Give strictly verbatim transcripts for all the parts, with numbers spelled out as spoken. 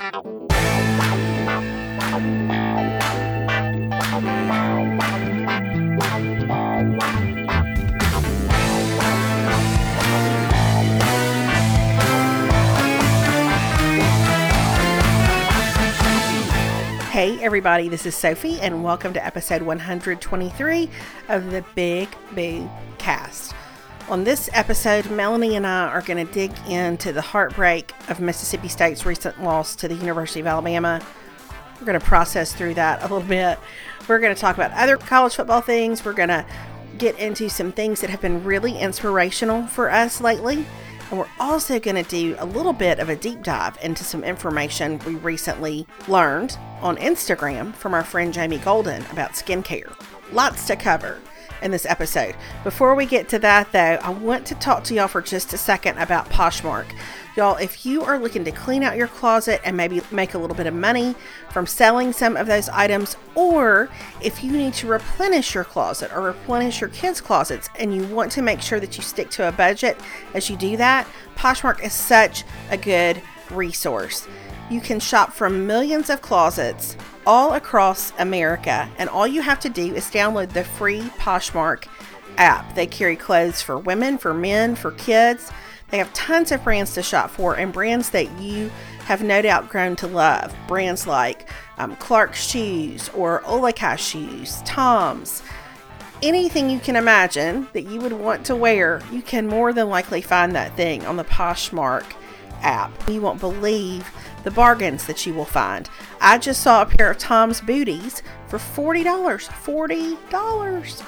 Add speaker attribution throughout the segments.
Speaker 1: Hey everybody, this is Sophie and welcome to episode one hundred twenty-three of the Big Boo Cast. On this episode, Melanie and I are going to dig into the heartbreak of Mississippi State's recent loss to the University of Alabama. We're going to process through that a little bit. We're going to talk about other college football things. We're going to get into some things that have been really inspirational for us lately. And we're also going to do a little bit of a deep dive into some information we recently learned on Instagram from our friend Jamie Golden about skincare. Lots to cover in this episode. Before we get to that though, I want to talk to y'all for just a second about Poshmark. Y'all, if you are looking to clean out your closet and maybe make a little bit of money from selling some of those items, or if you need to replenish your closet or replenish your kids' closets and you want to make sure that you stick to a budget as you do that, Poshmark is such a good resource. You can shop from millions of closets all across America, and all you have to do is download the free Poshmark app. They carry clothes for women, for men, for kids. They have tons of brands to shop for and brands that you have no doubt grown to love. Brands like um, Clark's Shoes or Olika Shoes, Tom's. Anything you can imagine that you would want to wear, you can more than likely find that thing on the Poshmark app. You won't believe the bargains that you will find. I just saw a pair of Tom's booties for forty dollars. forty dollars.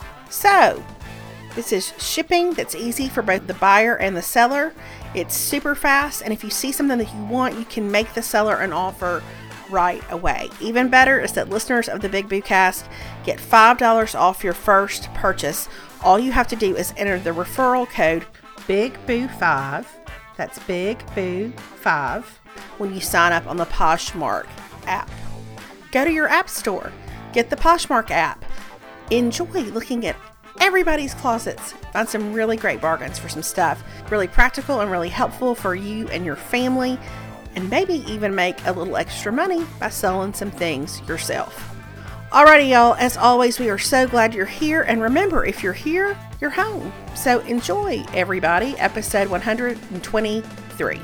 Speaker 1: So, this is shipping that's easy for both the buyer and the seller. It's super fast, and if you see something that you want, you can make the seller an offer right away. Even better is that listeners of the Big Boo Cast get five dollars off your first purchase. All you have to do is enter the referral code Big Boo five. That's Big Boo five when you sign up on the Poshmark app. Go to your app store. Get the Poshmark app. Enjoy looking at everybody's closets. Find some really great bargains for some stuff. Really practical and really helpful for you and your family. And maybe even make a little extra money by selling some things yourself. Alrighty, y'all. As always, we are so glad you're here. And remember, if you're here, you're home. So enjoy, everybody, episode one hundred twenty-three.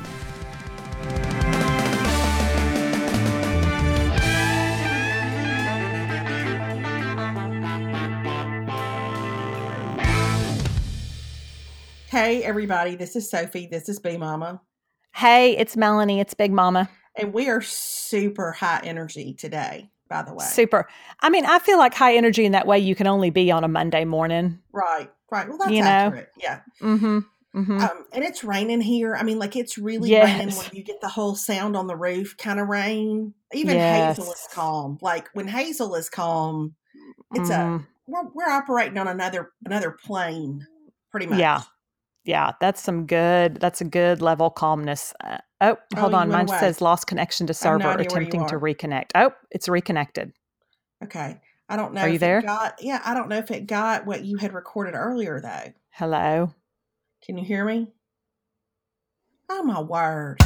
Speaker 1: Hey, everybody. This is Sophie. This is Bee Mama.
Speaker 2: Hey, it's Melanie. It's Big Mama.
Speaker 1: And we are super high energy today, by the way.
Speaker 2: Super. I mean, I feel like high energy in that way you can only be on a Monday morning.
Speaker 1: Right, right. Well, that's
Speaker 2: you know?
Speaker 1: accurate. Yeah.
Speaker 2: Mm-hmm. Mm-hmm.
Speaker 1: Um, and it's raining here. I mean, like it's really
Speaker 2: yes.
Speaker 1: raining when you get the whole sound on the roof kind of rain. Even
Speaker 2: yes.
Speaker 1: Hazel is calm. Like when Hazel is calm, it's
Speaker 2: mm.
Speaker 1: a we're we're operating on another another plane, pretty much.
Speaker 2: Yeah. Yeah, that's some good, that's a good level calmness. Uh, oh, hold
Speaker 1: oh,
Speaker 2: on. Mine
Speaker 1: away.
Speaker 2: says lost connection to server,
Speaker 1: no
Speaker 2: attempting to reconnect. Oh, it's reconnected.
Speaker 1: Okay. I don't know.
Speaker 2: Are
Speaker 1: if
Speaker 2: you there?
Speaker 1: It got, yeah, I don't know if it got what you had recorded earlier, though.
Speaker 2: Hello?
Speaker 1: Can you hear me? Oh, my word.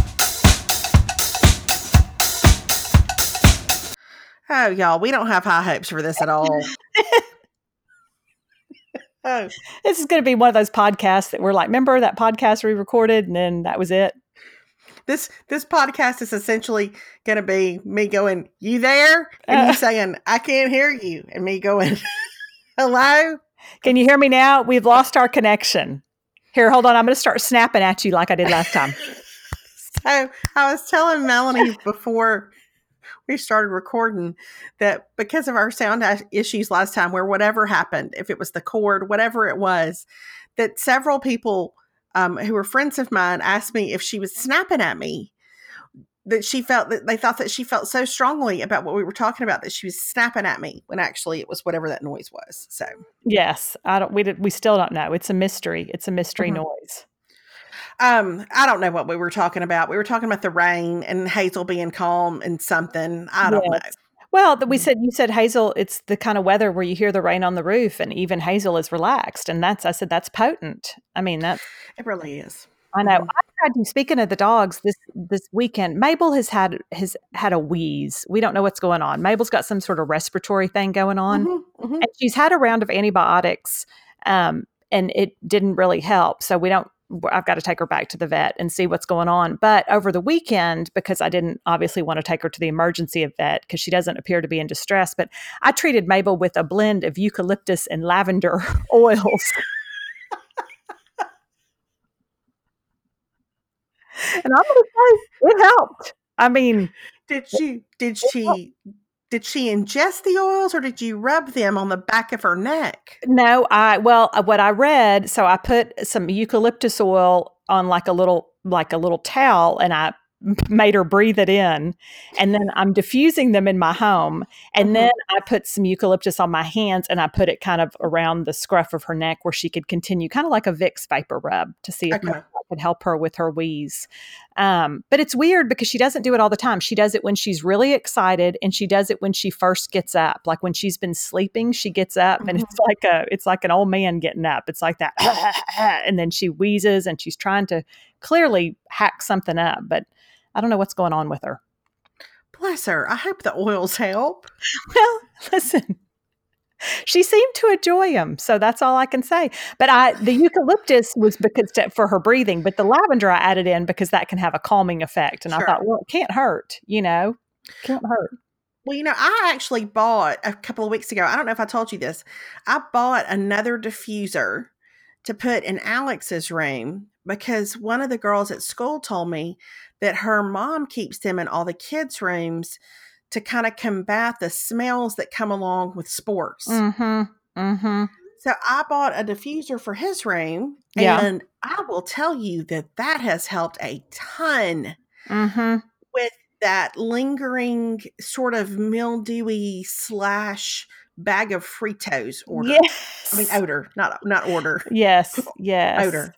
Speaker 1: Oh, y'all, we don't have high hopes for this at all.
Speaker 2: Oh, this is going to be one of those podcasts that we're like, remember that podcast we recorded and then that was it?
Speaker 1: This this podcast is essentially going to be me going, you there? And uh, you saying, I can't hear you. And me going, hello?
Speaker 2: Can you hear me now? We've lost our connection. Here, hold on. I'm going to start snapping at you like I did last time.
Speaker 1: So I was telling Melanie before we started recording that because of our sound issues last time, where whatever happened, if it was the cord, whatever it was, that several people um, who were friends of mine asked me if she was snapping at me, that she felt that they thought that she felt so strongly about what we were talking about that she was snapping at me when actually it was whatever that noise was. So
Speaker 2: yes, I don't, we did, we still don't know. It's a mystery. It's a mystery mm-hmm. noise.
Speaker 1: Um, I don't know what we were talking about. We were talking about the rain and Hazel being calm and something. I don't yes. know.
Speaker 2: Well, we said, you said, Hazel, it's the kind of weather where you hear the rain on the roof and even Hazel is relaxed. And that's, I said, that's potent. I mean, that
Speaker 1: it really is.
Speaker 2: I know.
Speaker 1: Mhm.
Speaker 2: I tried to, speaking of the dogs, this this weekend, Mabel has had has had a wheeze. We don't know what's going on. Mabel's got some sort of respiratory thing going on.
Speaker 1: Mhm. Mhm.
Speaker 2: And she's had a round of antibiotics, um, and it didn't really help. So we don't, I've got to take her back to the vet and see what's going on. But over the weekend, because I didn't obviously want to take her to the emergency vet because she doesn't appear to be in distress, but I treated Mabel with a blend of eucalyptus and lavender oils. And I'm going to say it helped. I mean,
Speaker 1: Did she? Did she? Did she ingest the oils, or did you rub them on the back of her neck?
Speaker 2: no, I, well, uh, what I read, so I put some eucalyptus oil on like a little, like a little towel, and I made her breathe it in. And then I'm diffusing them in my home. And
Speaker 1: Mhm.
Speaker 2: then I put some eucalyptus on my hands, and I put it kind of around the scruff of her neck where she could continue, kind of like a Vicks vapor rub, to see if
Speaker 1: Okay.
Speaker 2: maybe I could help her with her wheeze. Um, but it's weird because she doesn't do it all the time. She does it when she's really excited, and she does it when she first gets up. Like when she's been sleeping, she gets up, and
Speaker 1: Mhm.
Speaker 2: it's like a, it's like an old man getting up. It's like that, and then she wheezes, and she's trying to clearly hack something up, but I don't know what's going on with her.
Speaker 1: Bless her. I hope the oils help.
Speaker 2: Well, listen, she seemed to enjoy them, so that's all I can say. But I, the eucalyptus was because to, for her breathing, but the lavender I added in because that can have a calming effect. And
Speaker 1: Sure.
Speaker 2: I thought, well, it can't hurt, you know, can't hurt.
Speaker 1: Well, you know, I actually bought a couple of weeks ago. I don't know if I told you this. I bought another diffuser to put in Alex's room because one of the girls at school told me that her mom keeps them in all the kids' rooms to kind of combat the smells that come along with sports.
Speaker 2: Mm-hmm. Mm-hmm.
Speaker 1: So I bought a diffuser for his room,
Speaker 2: Yeah.
Speaker 1: and I will tell you that that has helped a ton
Speaker 2: Mm-hmm.
Speaker 1: with that lingering sort of mildewy slash bag of Fritos order.
Speaker 2: Yes.
Speaker 1: I mean odor, not not order.
Speaker 2: Yes. Yes.
Speaker 1: Odor.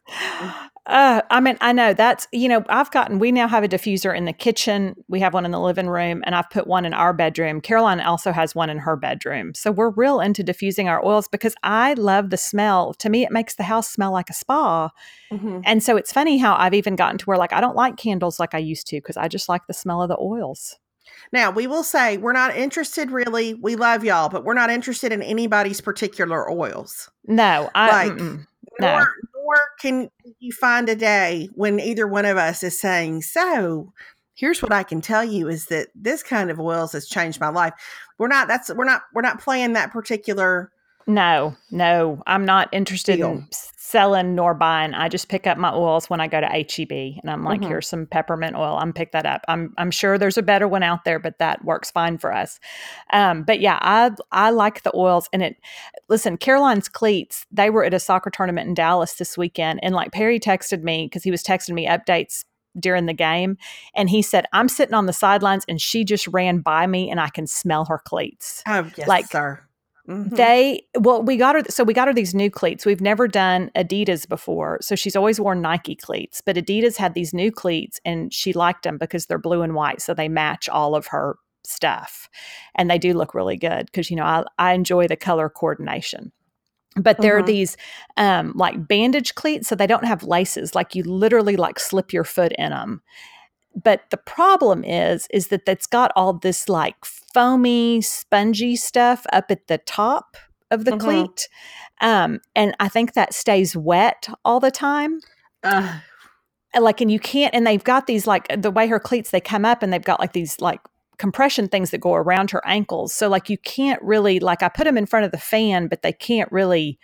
Speaker 2: Uh, I mean, I know that's, you know, I've gotten, we now have a diffuser in the kitchen. We have one in the living room, and I've put one in our bedroom. Caroline also has one in her bedroom. So we're real into diffusing our oils because I love the smell. To me, it makes the house smell like a spa.
Speaker 1: Mm-hmm.
Speaker 2: And so it's funny how I've even gotten to where like, I don't like candles like I used to because I just like the smell of the oils.
Speaker 1: Now, we will say we're not interested really. We love y'all, but we're not interested in anybody's particular oils.
Speaker 2: No, I,
Speaker 1: Like,
Speaker 2: mm-mm,
Speaker 1: nor,
Speaker 2: no.
Speaker 1: nor can you find a day when either one of us is saying, so here's what I can tell you is that this kind of oils has changed my life. We're not, that's, we're not, we're not playing that particular.
Speaker 2: No, no, I'm not interested
Speaker 1: Deal.
Speaker 2: in selling nor buying. I just pick up my oils when I go to H E B, and I'm like,
Speaker 1: Mhm.
Speaker 2: here's some peppermint oil. I'm pick that up. I'm I'm sure there's a better one out there, but that works fine for us. Um, but yeah, I I like the oils, and it. Listen, Caroline's cleats. They were at a soccer tournament in Dallas this weekend, and like Perry texted me because he was texting me updates during the game, and he said, I'm sitting on the sidelines, and she just ran by me, and I can smell her cleats.
Speaker 1: Oh, yes,
Speaker 2: Like,
Speaker 1: sir. Mhm.
Speaker 2: They, well, we got her, so we got her these new cleats. We've never done Adidas before. So she's always worn Nike cleats, but Adidas had these new cleats, and she liked them because they're blue and white. So they match all of her stuff, and they do look really good because, you know, I, I enjoy the color coordination. But there are
Speaker 1: Mhm.
Speaker 2: these um, like bandage cleats, so they don't have laces. Like you literally like slip your foot in them. But the problem is, is that it's got all this like foamy, spongy stuff up at the top of the
Speaker 1: Mhm.
Speaker 2: cleat. Um, and I think that stays wet all the time.
Speaker 1: Uh,
Speaker 2: And, Like, and you can't, and they've got these like the way her cleats, they come up and they've got like these like compression things that go around her ankles. So like you can't really, like I put them in front of the fan, but they can't really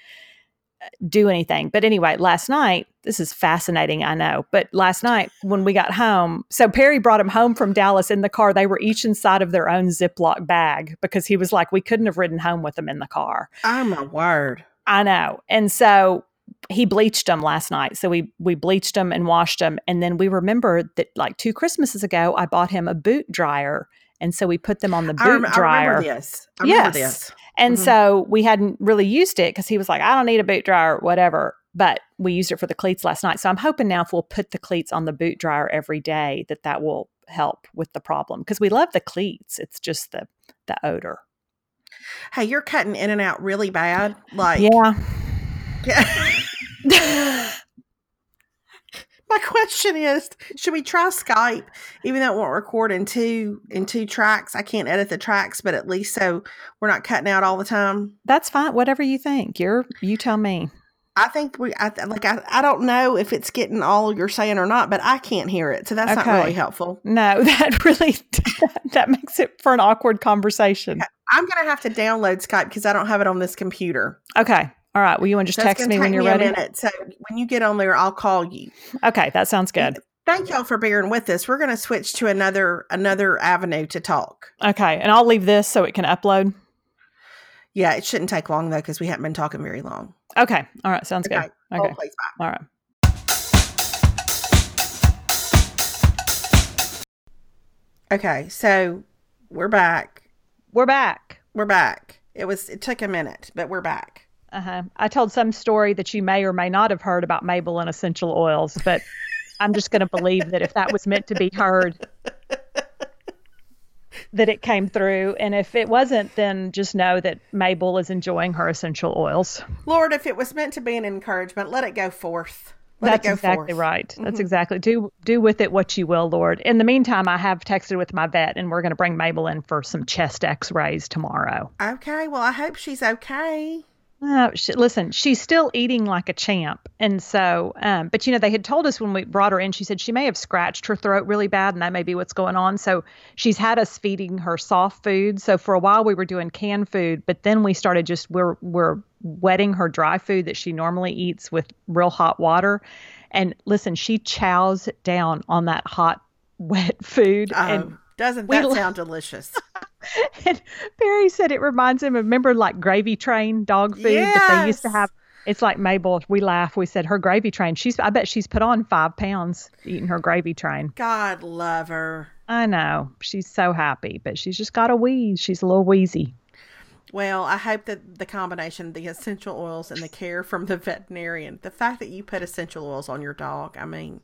Speaker 2: do anything. But anyway, last night, this is fascinating, I know. But last night when we got home, so Perry brought him home from Dallas in the car. They were each inside of their own Ziploc bag because he was like, we couldn't have ridden home with them in the car.
Speaker 1: oh, my word.
Speaker 2: I know. And so he bleached them last night. So we we bleached them and washed them. And then we remembered that like two Christmases ago, I bought him a boot dryer. And so we put them on the boot
Speaker 1: I, rem- I
Speaker 2: dryer.
Speaker 1: remember this. I remember
Speaker 2: Yes.
Speaker 1: this.
Speaker 2: And
Speaker 1: Mhm.
Speaker 2: so we hadn't really used it because he was like, I don't need a boot dryer, whatever. But we used it for the cleats last night. So I'm hoping now if we'll put the cleats on the boot dryer every day, that that will help with the problem. Because we love the cleats. It's just the the odor.
Speaker 1: Hey, you're cutting in and out really bad. Like,
Speaker 2: Yeah.
Speaker 1: yeah. My question is, should we try Skype, even though it won't record in two in two tracks? I can't edit the tracks, but at least so we're not cutting out all the time.
Speaker 2: That's fine. Whatever you think. You're you tell me.
Speaker 1: I think we I, like I, I don't know if it's getting all you're saying or not, but I can't hear it, so that's
Speaker 2: Okay.
Speaker 1: not really helpful.
Speaker 2: No, that really that makes it for an awkward conversation.
Speaker 1: I'm gonna have to download Skype because I don't have it on this computer.
Speaker 2: Okay. All right. Well, you want to just
Speaker 1: So it's
Speaker 2: text
Speaker 1: gonna
Speaker 2: me when
Speaker 1: take
Speaker 2: you're
Speaker 1: me a
Speaker 2: ready?
Speaker 1: minute. So when you get on there, I'll call you.
Speaker 2: Okay, that sounds good.
Speaker 1: Thank y'all for bearing with us. We're gonna switch to another another avenue to talk.
Speaker 2: Okay, and I'll leave this so it can upload.
Speaker 1: Yeah, it shouldn't take long though because we haven't been talking very long.
Speaker 2: Okay. All right. Sounds
Speaker 1: Okay.
Speaker 2: good.
Speaker 1: Hold
Speaker 2: Okay.
Speaker 1: please, bye.
Speaker 2: All right.
Speaker 1: Okay, so we're back.
Speaker 2: We're back.
Speaker 1: We're back. It was it took a minute, but we're back.
Speaker 2: Uh-huh. I told some story that you may or may not have heard about Mabel and essential oils, but I'm just going to believe that if that was meant to be heard, that it came through. And if it wasn't, then just know that Mabel is enjoying her essential oils.
Speaker 1: Lord, if it was meant to be an encouragement, let it go forth. Let
Speaker 2: That's
Speaker 1: it go
Speaker 2: exactly
Speaker 1: forth.
Speaker 2: right. That's
Speaker 1: Mhm.
Speaker 2: exactly. Do do with it what you will, Lord. In the meantime, I have texted with my vet, and we're going to bring Mabel in for some chest X-rays tomorrow.
Speaker 1: Okay, well, I hope she's okay.
Speaker 2: Uh, she, listen, she's still eating like a champ. And so, um, but you know, they had told us when we brought her in, she said she may have scratched her throat really bad and that may be what's going on. So she's had us feeding her soft food. So for a while we were doing canned food, but then we started just, we're, we're wetting her dry food that she normally eats with real hot water. And listen, she chows down on that hot, wet food.
Speaker 1: Oh,
Speaker 2: and
Speaker 1: doesn't
Speaker 2: we
Speaker 1: that
Speaker 2: lo-
Speaker 1: sound delicious?
Speaker 2: And Barry said it reminds him of, remember like Gravy Train dog food that they used to
Speaker 1: Yes.
Speaker 2: have? It's like Mabel, we laugh. We said her Gravy Train. She's, I bet she's put on five pounds eating her Gravy Train.
Speaker 1: God love her.
Speaker 2: I know. She's so happy, but she's just got a wheeze. She's a little wheezy.
Speaker 1: Well, I hope that the combination of the essential oils and the care from the veterinarian, the fact that you put essential oils on your dog, I mean,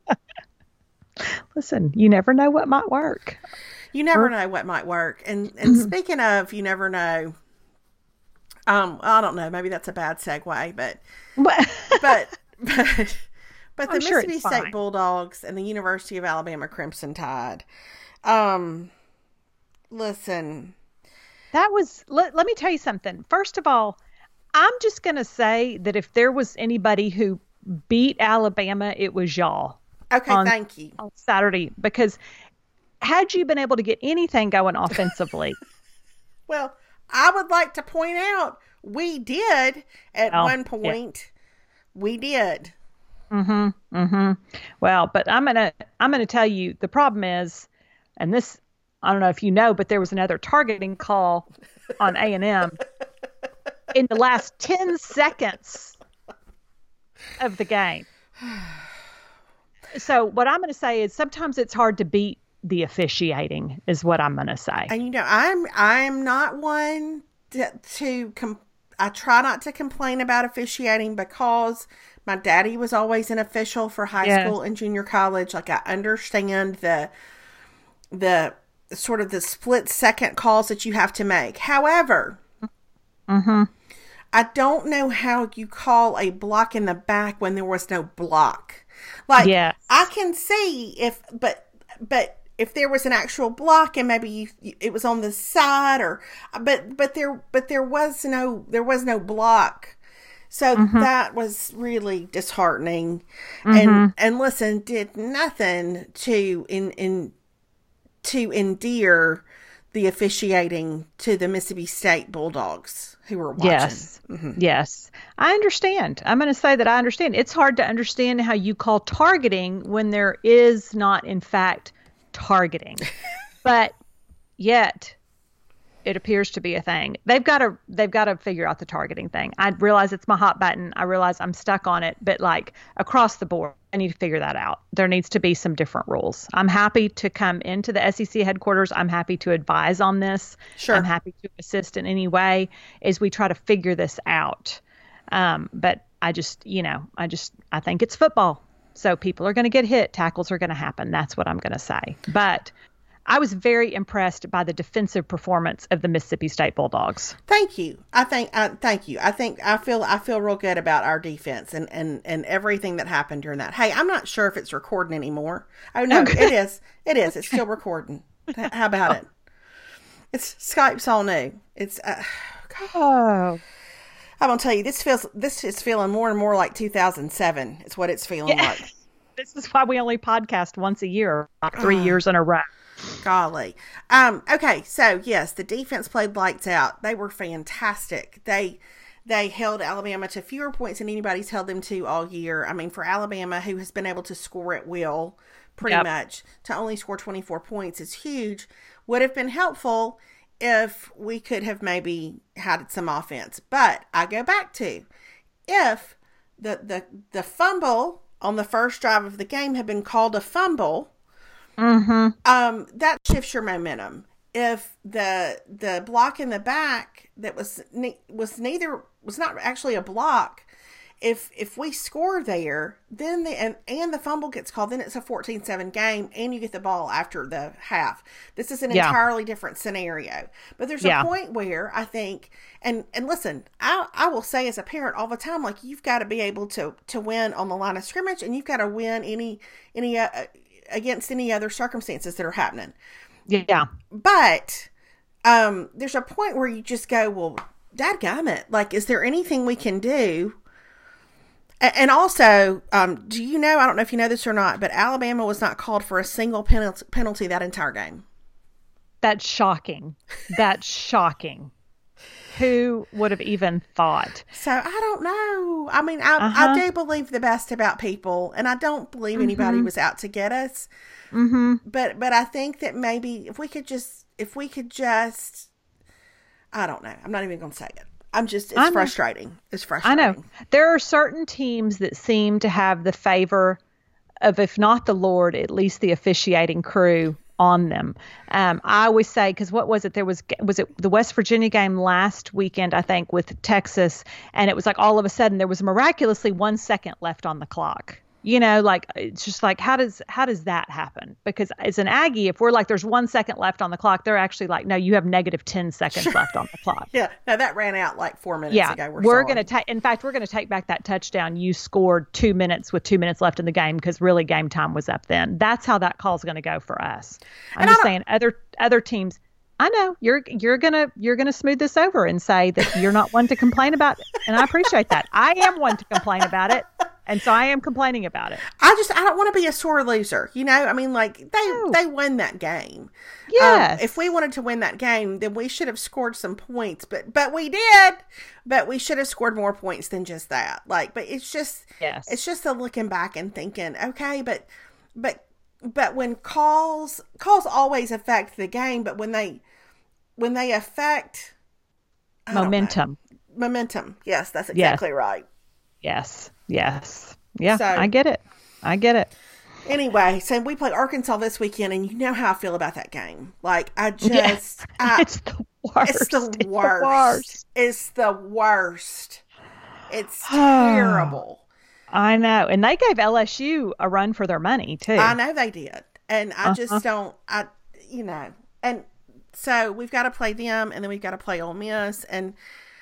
Speaker 2: Listen, you never know what might work.
Speaker 1: you never
Speaker 2: Or-
Speaker 1: know what might work. And and
Speaker 2: Mhm.
Speaker 1: speaking of, you never know. Um, I don't know. Maybe that's a bad segue, but
Speaker 2: But
Speaker 1: but but but the
Speaker 2: I'm sure it's
Speaker 1: Mississippi State
Speaker 2: fine.
Speaker 1: Bulldogs and the University of Alabama Crimson Tide. Um, listen,
Speaker 2: that was, let, let me tell you something. First of all, I'm just going to say that if there was anybody who beat Alabama, it was y'all.
Speaker 1: okay,
Speaker 2: On-
Speaker 1: thank you.
Speaker 2: on Saturday, because had you been able to get anything going offensively,
Speaker 1: Well, I would like to point out we did at
Speaker 2: Well,
Speaker 1: one
Speaker 2: yeah.
Speaker 1: point. We did.
Speaker 2: mm-hmm, mm-hmm. Well, but I'm gonna I'm gonna tell you the problem is, and this I don't know if you know, but there was another targeting call on A and M in the last ten seconds of the game. So what I'm going to say is sometimes it's hard to beat the officiating is what I'm going to say.
Speaker 1: And you know, I'm I'm not one to, to com- I try not to complain about officiating because my daddy was always an official for high
Speaker 2: Yes.
Speaker 1: school and junior college. Like I understand the the sort of the split second calls that you have to make. However,
Speaker 2: Mm-hmm.
Speaker 1: I don't know how you call a block in the back when there was no block. Like
Speaker 2: Yes.
Speaker 1: I can see if, but but if there was an actual block and maybe you, you- it was on the side or, but but there but there was no there was no block. So that was really disheartening. And and listen, did nothing to in in to endear the officiating to the Mississippi State Bulldogs who were watching.
Speaker 2: Yes. Yes. I understand. I'm going to say that I understand. It's hard to understand how you call targeting when there is not, in fact, targeting. But yet, it appears to be a thing. They've got to they've got to figure out the targeting thing. I realize it's my hot button. I realize I'm stuck on it, but like across the board, I need to figure that out. There needs to be some different rules. I'm happy to come into the S E C headquarters. I'm happy to advise on this.
Speaker 1: Sure.
Speaker 2: I'm happy to assist in any way as we try to figure this out. Um, but I just, you know, I just I think it's football. So people are going to get hit, tackles are going to happen. That's what I'm going to say. But I was very impressed by the defensive performance of the Mississippi State Bulldogs.
Speaker 1: Thank you. I think. Uh, thank you. I think I feel. I feel real good about our defense and, and, and everything that happened during that. Hey, I'm not sure if it's recording anymore. Oh no, okay. it is. It is. It's still recording. How about it? It's Skype's all new. It's. Uh,
Speaker 2: oh.
Speaker 1: I'm gonna tell you, this feels. This is feeling more and more like two thousand seven. It's what it's feeling yeah. like.
Speaker 2: This is why we only podcast once a year, like three uh. years in a row.
Speaker 1: Golly. Um, okay, so yes, the defense played lights out. They were fantastic. They they held Alabama to fewer points than anybody's held them to all year. I mean, for Alabama, who has been able to score at will, pretty yep. much, to only score twenty-four points is huge. Would have been helpful if we could have maybe had some offense. But I go back to, if the the, the fumble on the first drive of the game had been called a fumble,
Speaker 2: Mm-hmm.
Speaker 1: Um, that shifts your momentum. If the the block in the back that was ne- was neither was not actually a block, if if we score there, then the and, and the fumble gets called, then it's a fourteen seven game, and you get the ball after the half. This is an yeah. entirely different scenario. But there's yeah. a point where I think, and and listen, I I will say as a parent all the time, like, you've got to be able to to win on the line of scrimmage, and you've got to win any any. Uh, against any other circumstances that are happening.
Speaker 2: Yeah.
Speaker 1: But um, there's a point where you just go, well, dadgummit, like, is there anything we can do? A- and also, um, do you know, I don't know if you know this or not, but Alabama was not called for a single penalty, penalty that entire game.
Speaker 2: That's shocking. That's shocking. Who would have even thought?
Speaker 1: So I don't know. I mean, I, uh-huh. I do believe the best about people, and I don't believe mm-hmm. anybody was out to get us.
Speaker 2: Mm-hmm.
Speaker 1: But but I think that maybe if we could just if we could just, I don't know. I'm not even going to say it. I'm just it's frustrating. It's frustrating.
Speaker 2: I know there are certain teams that seem to have the favor of, if not the Lord, at least the officiating crew on them. Um, I always say, because what was it? There was, was it the West Virginia game last weekend, I think, with Texas, and it was like all of a sudden there was miraculously one second left on the clock. You know, like, it's just like, how does, how does that happen? Because as an Aggie, if we're like, there's one second left on the clock, they're actually like, no, you have negative ten seconds sure. left on the clock.
Speaker 1: Yeah. No, that ran out like four minutes
Speaker 2: yeah.
Speaker 1: ago. We're,
Speaker 2: we're going to take, in fact, we're going to take back that touchdown. You scored two minutes with two minutes left in the game, because really game time was up then. That's how that call is going to go for us. I'm and just saying other, other teams, I know you're, you're going to, you're going to smooth this over and say that you're not one to complain about it. And I appreciate that. I am one to complain about it. And so I am complaining about it.
Speaker 1: I just, I don't want to be a sore loser. You know, I mean, like, they, no. they won that game.
Speaker 2: Yes.
Speaker 1: Um, if we wanted to win that game, then we should have scored some points, but, but we did, but we should have scored more points than just that. Like, but it's just,
Speaker 2: yes.
Speaker 1: it's just the looking back and thinking, okay, but, but, but when calls, calls always affect the game, but when they, when they affect
Speaker 2: momentum,
Speaker 1: momentum. Yes, that's exactly
Speaker 2: yes.
Speaker 1: right.
Speaker 2: Yes. Yes. Yeah,
Speaker 1: so,
Speaker 2: I get it. I get it.
Speaker 1: Anyway, so we play Arkansas this weekend, and you know how I feel about that game. Like, I just...
Speaker 2: Yes.
Speaker 1: I,
Speaker 2: it's the worst.
Speaker 1: It's the
Speaker 2: it's
Speaker 1: worst.
Speaker 2: The worst.
Speaker 1: It's the worst. It's terrible.
Speaker 2: I know. And they gave L S U a run for their money, too.
Speaker 1: I know they did. And I
Speaker 2: uh-huh.
Speaker 1: just don't... I, you know. And so we've got to play them, and then we've got to play Ole Miss, and...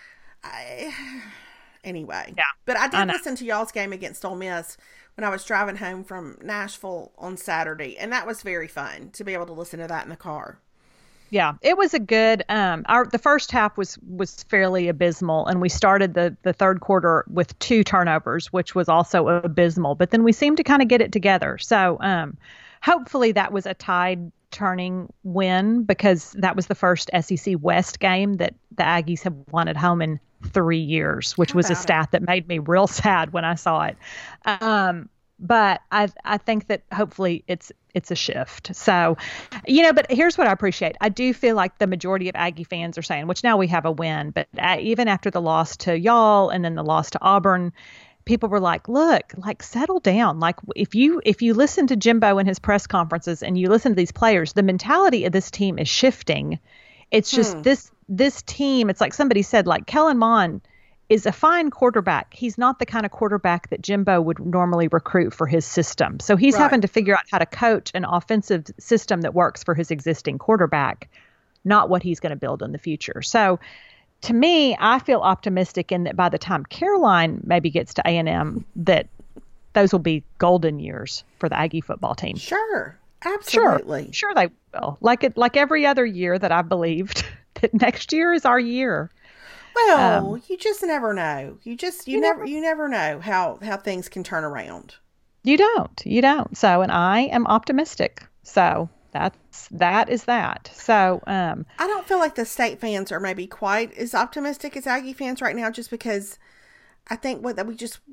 Speaker 1: I... Anyway,
Speaker 2: yeah,
Speaker 1: but I did
Speaker 2: I
Speaker 1: listen to y'all's game against Ole Miss when I was driving home from Nashville on Saturday, and that was very fun to be able to listen to that in the car.
Speaker 2: Yeah, it was a good. Um, our the first half was was fairly abysmal, and we started the the third quarter with two turnovers, which was also abysmal. But then we seemed to kind of get it together. So, um, hopefully that was a tide turning win, because that was the first S E C West game that the Aggies have won at home in three years, which was a stat that made me real sad when I saw it. Um, but I I think that hopefully it's it's a shift. So, you know, but here's what I appreciate. I do feel like the majority of Aggie fans are saying, which now we have a win, but uh, even after the loss to y'all and then the loss to Auburn, people were like, look, like, settle down. Like, if you if you listen to Jimbo in his press conferences and you listen to these players, the mentality of this team is shifting. It's just hmm. this this team, it's like somebody said, like, Kellen Mond is a fine quarterback. He's not the kind of quarterback that Jimbo would normally recruit for his system. So he's
Speaker 1: Right.
Speaker 2: having to figure out how to coach an offensive system that works for his existing quarterback, not what he's going to build in the future. So to me, I feel optimistic in that by the time Caroline maybe gets to A and M, that those will be golden years for the Aggie football team.
Speaker 1: Sure. Absolutely.
Speaker 2: Sure, sure they will. Like it, like every other year that I've believed that next year is our year.
Speaker 1: Well,
Speaker 2: Um,
Speaker 1: you just never know. You just you,
Speaker 2: you
Speaker 1: never
Speaker 2: never-
Speaker 1: you never know how how things can turn around.
Speaker 2: You don't. You don't. So, and I am optimistic. So that's that is that. So, um,
Speaker 1: I don't feel like the state fans are maybe quite as optimistic as Aggie fans right now, just because I think what that we just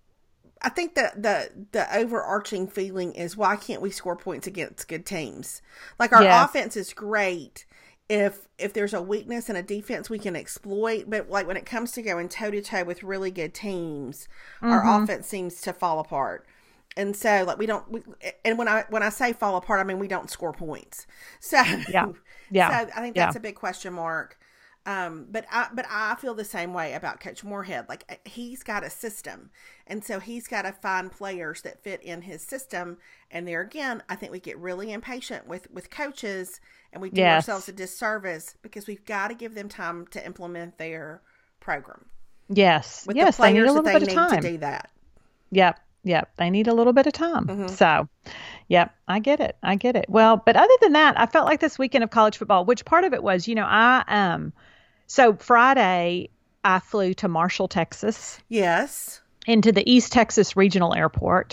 Speaker 1: I think that the the overarching feeling is, why can't we score points against good teams? Like, our
Speaker 2: Yes.
Speaker 1: offense is great. If if there's a weakness in a defense, we can exploit. But like when it comes to going toe to toe with really good teams, our offense seems to fall apart. And so, like, we don't. We, and when I when I say fall apart, I mean we don't score points. So
Speaker 2: Yeah. Yeah.
Speaker 1: So I think that's
Speaker 2: Yeah.
Speaker 1: a big question mark. Um, but I but I feel the same way about Coach Moorhead. Like, he's got a system, and so he's got to find players that fit in his system. And there again, I think we get really impatient with with coaches, and we do
Speaker 2: Yes.
Speaker 1: ourselves a disservice, because we've got to give them time to implement their program
Speaker 2: yes,
Speaker 1: with
Speaker 2: yes,
Speaker 1: the
Speaker 2: they need a
Speaker 1: players
Speaker 2: little
Speaker 1: that
Speaker 2: bit
Speaker 1: they
Speaker 2: of
Speaker 1: need
Speaker 2: time.
Speaker 1: to do that.
Speaker 2: Yep. Yep. They need a little bit of time.
Speaker 1: Mm-hmm.
Speaker 2: So, yep, I get it. I get it. Well, but other than that, I felt like this weekend of college football, which part of it was, you know, I, um, so Friday I flew to Marshall, Texas,
Speaker 1: Yes.
Speaker 2: into the East Texas Regional Airport.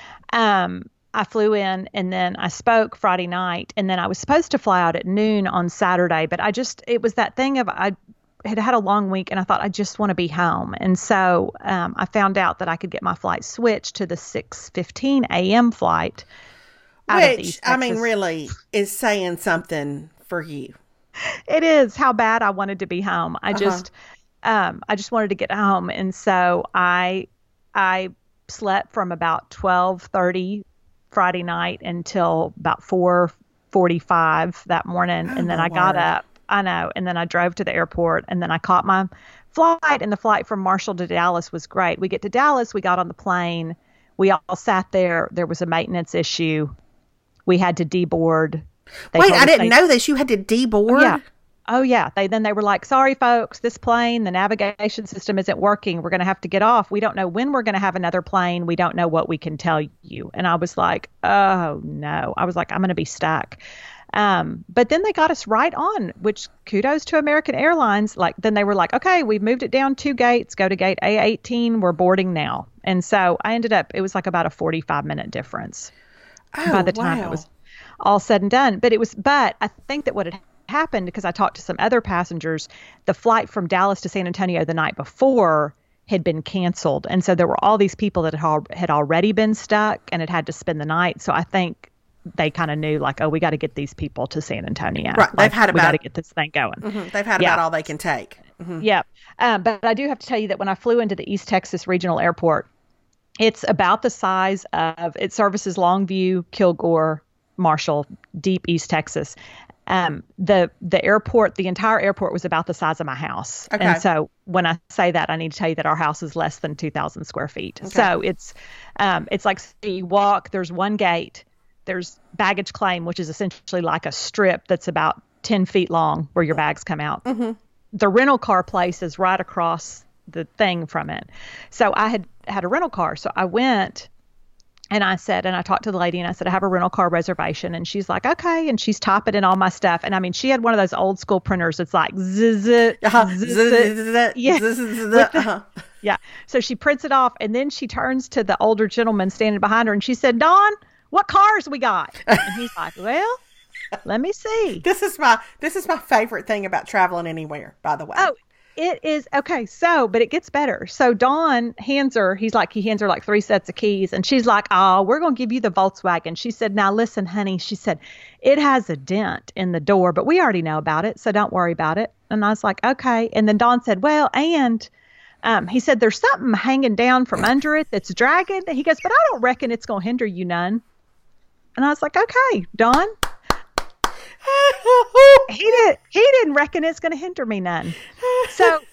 Speaker 2: Um, I flew in and then I spoke Friday night, and then I was supposed to fly out at noon on Saturday, but I just, it was that thing of, I had had a long week and I thought I just want to be home. And so um, I found out that I could get my flight switched to the six fifteen a.m. flight. out of
Speaker 1: Which,
Speaker 2: East
Speaker 1: I mean,
Speaker 2: Texas.
Speaker 1: really is saying something for you.
Speaker 2: It is how bad I wanted to be home. I
Speaker 1: Uh-huh.
Speaker 2: just, um, I just wanted to get home. And so I, I slept from about twelve thirty Friday night until about four forty-five that morning.
Speaker 1: Oh,
Speaker 2: And then
Speaker 1: my
Speaker 2: I got
Speaker 1: word.
Speaker 2: up, I know. And then I drove to the airport, and then I caught my flight, and the flight from Marshall to Dallas was great. We get to Dallas, we got on the plane. We all sat there. There was a maintenance issue. We had to deboard. They
Speaker 1: Wait,
Speaker 2: told
Speaker 1: I
Speaker 2: us
Speaker 1: didn't
Speaker 2: they-
Speaker 1: know this. You had to deboard?
Speaker 2: Yeah. Oh yeah. They then they were like, "Sorry, folks, this plane, the navigation system isn't working. We're going to have to get off. We don't know when we're going to have another plane. We don't know what we can tell you." And I was like, "Oh no!" I was like, "I'm going to be stuck." Um, but then they got us right on, which kudos to American Airlines. Like then they were like, "Okay, we've moved it down two gates. Go to gate A eighteen. We're boarding now." And so I ended up. It was like about a forty-five minute difference
Speaker 1: Oh,
Speaker 2: by the time
Speaker 1: wow.
Speaker 2: it was all said and done. But it was, but I think that what had happened, because I talked to some other passengers, the flight from Dallas to San Antonio the night before had been canceled. And so there were all these people that had, al- had already been stuck and had had to spend the night. So I think they kind of knew, like, oh, we got to get these people to San Antonio.
Speaker 1: Right. They've
Speaker 2: Like,
Speaker 1: had
Speaker 2: we got to
Speaker 1: about-
Speaker 2: get this thing going.
Speaker 1: Mhm. They've had
Speaker 2: Yeah.
Speaker 1: about all they can take. Mhm.
Speaker 2: Yeah. Um, but I do have to tell you that when I flew into the East Texas Regional Airport, it's about the size of, it services Longview, Kilgore, Marshall, deep East Texas. Um, the the airport, the entire airport was about the size of my house.
Speaker 1: Okay.
Speaker 2: And so when I say that, I need to tell you that our house is less than two thousand square feet. So it's um, it's like, so you walk, there's one gate, there's baggage claim, which is essentially like a strip that's about ten feet long where your bags come out.
Speaker 1: Mm-hmm.
Speaker 2: The rental car place is right across the thing from it. So I had had a rental car. So I went and I said, and I talked to the lady and I said, I have a rental car reservation. And she's like, okay. And she's typing in all my stuff. And I mean, she had one of those old school printers. It's like, zzz,
Speaker 1: Uh-huh.
Speaker 2: zzz. Yeah.
Speaker 1: Uh-huh.
Speaker 2: Yeah. So she prints it off, and then she turns to the older gentleman standing behind her and she said, Don, what cars we got? And he's like, well, let me see.
Speaker 1: This is my this is my favorite thing about traveling anywhere, by the way.
Speaker 2: Oh, it is. Okay. So, but it gets better. So Dawn hands her, he's like, he hands her like three sets of keys, and she's like, oh, we're going to give you the Volkswagen. She said, now listen, honey, she said, it has a dent in the door, but we already know about it. So don't worry about it. And I was like, okay. And then Dawn said, well, and um, he said, there's something hanging down from under it that's dragging. He goes, but I don't reckon it's going to hinder you none. And I was like, okay, Dawn. He did. He didn't reckon it's going to hinder me none. So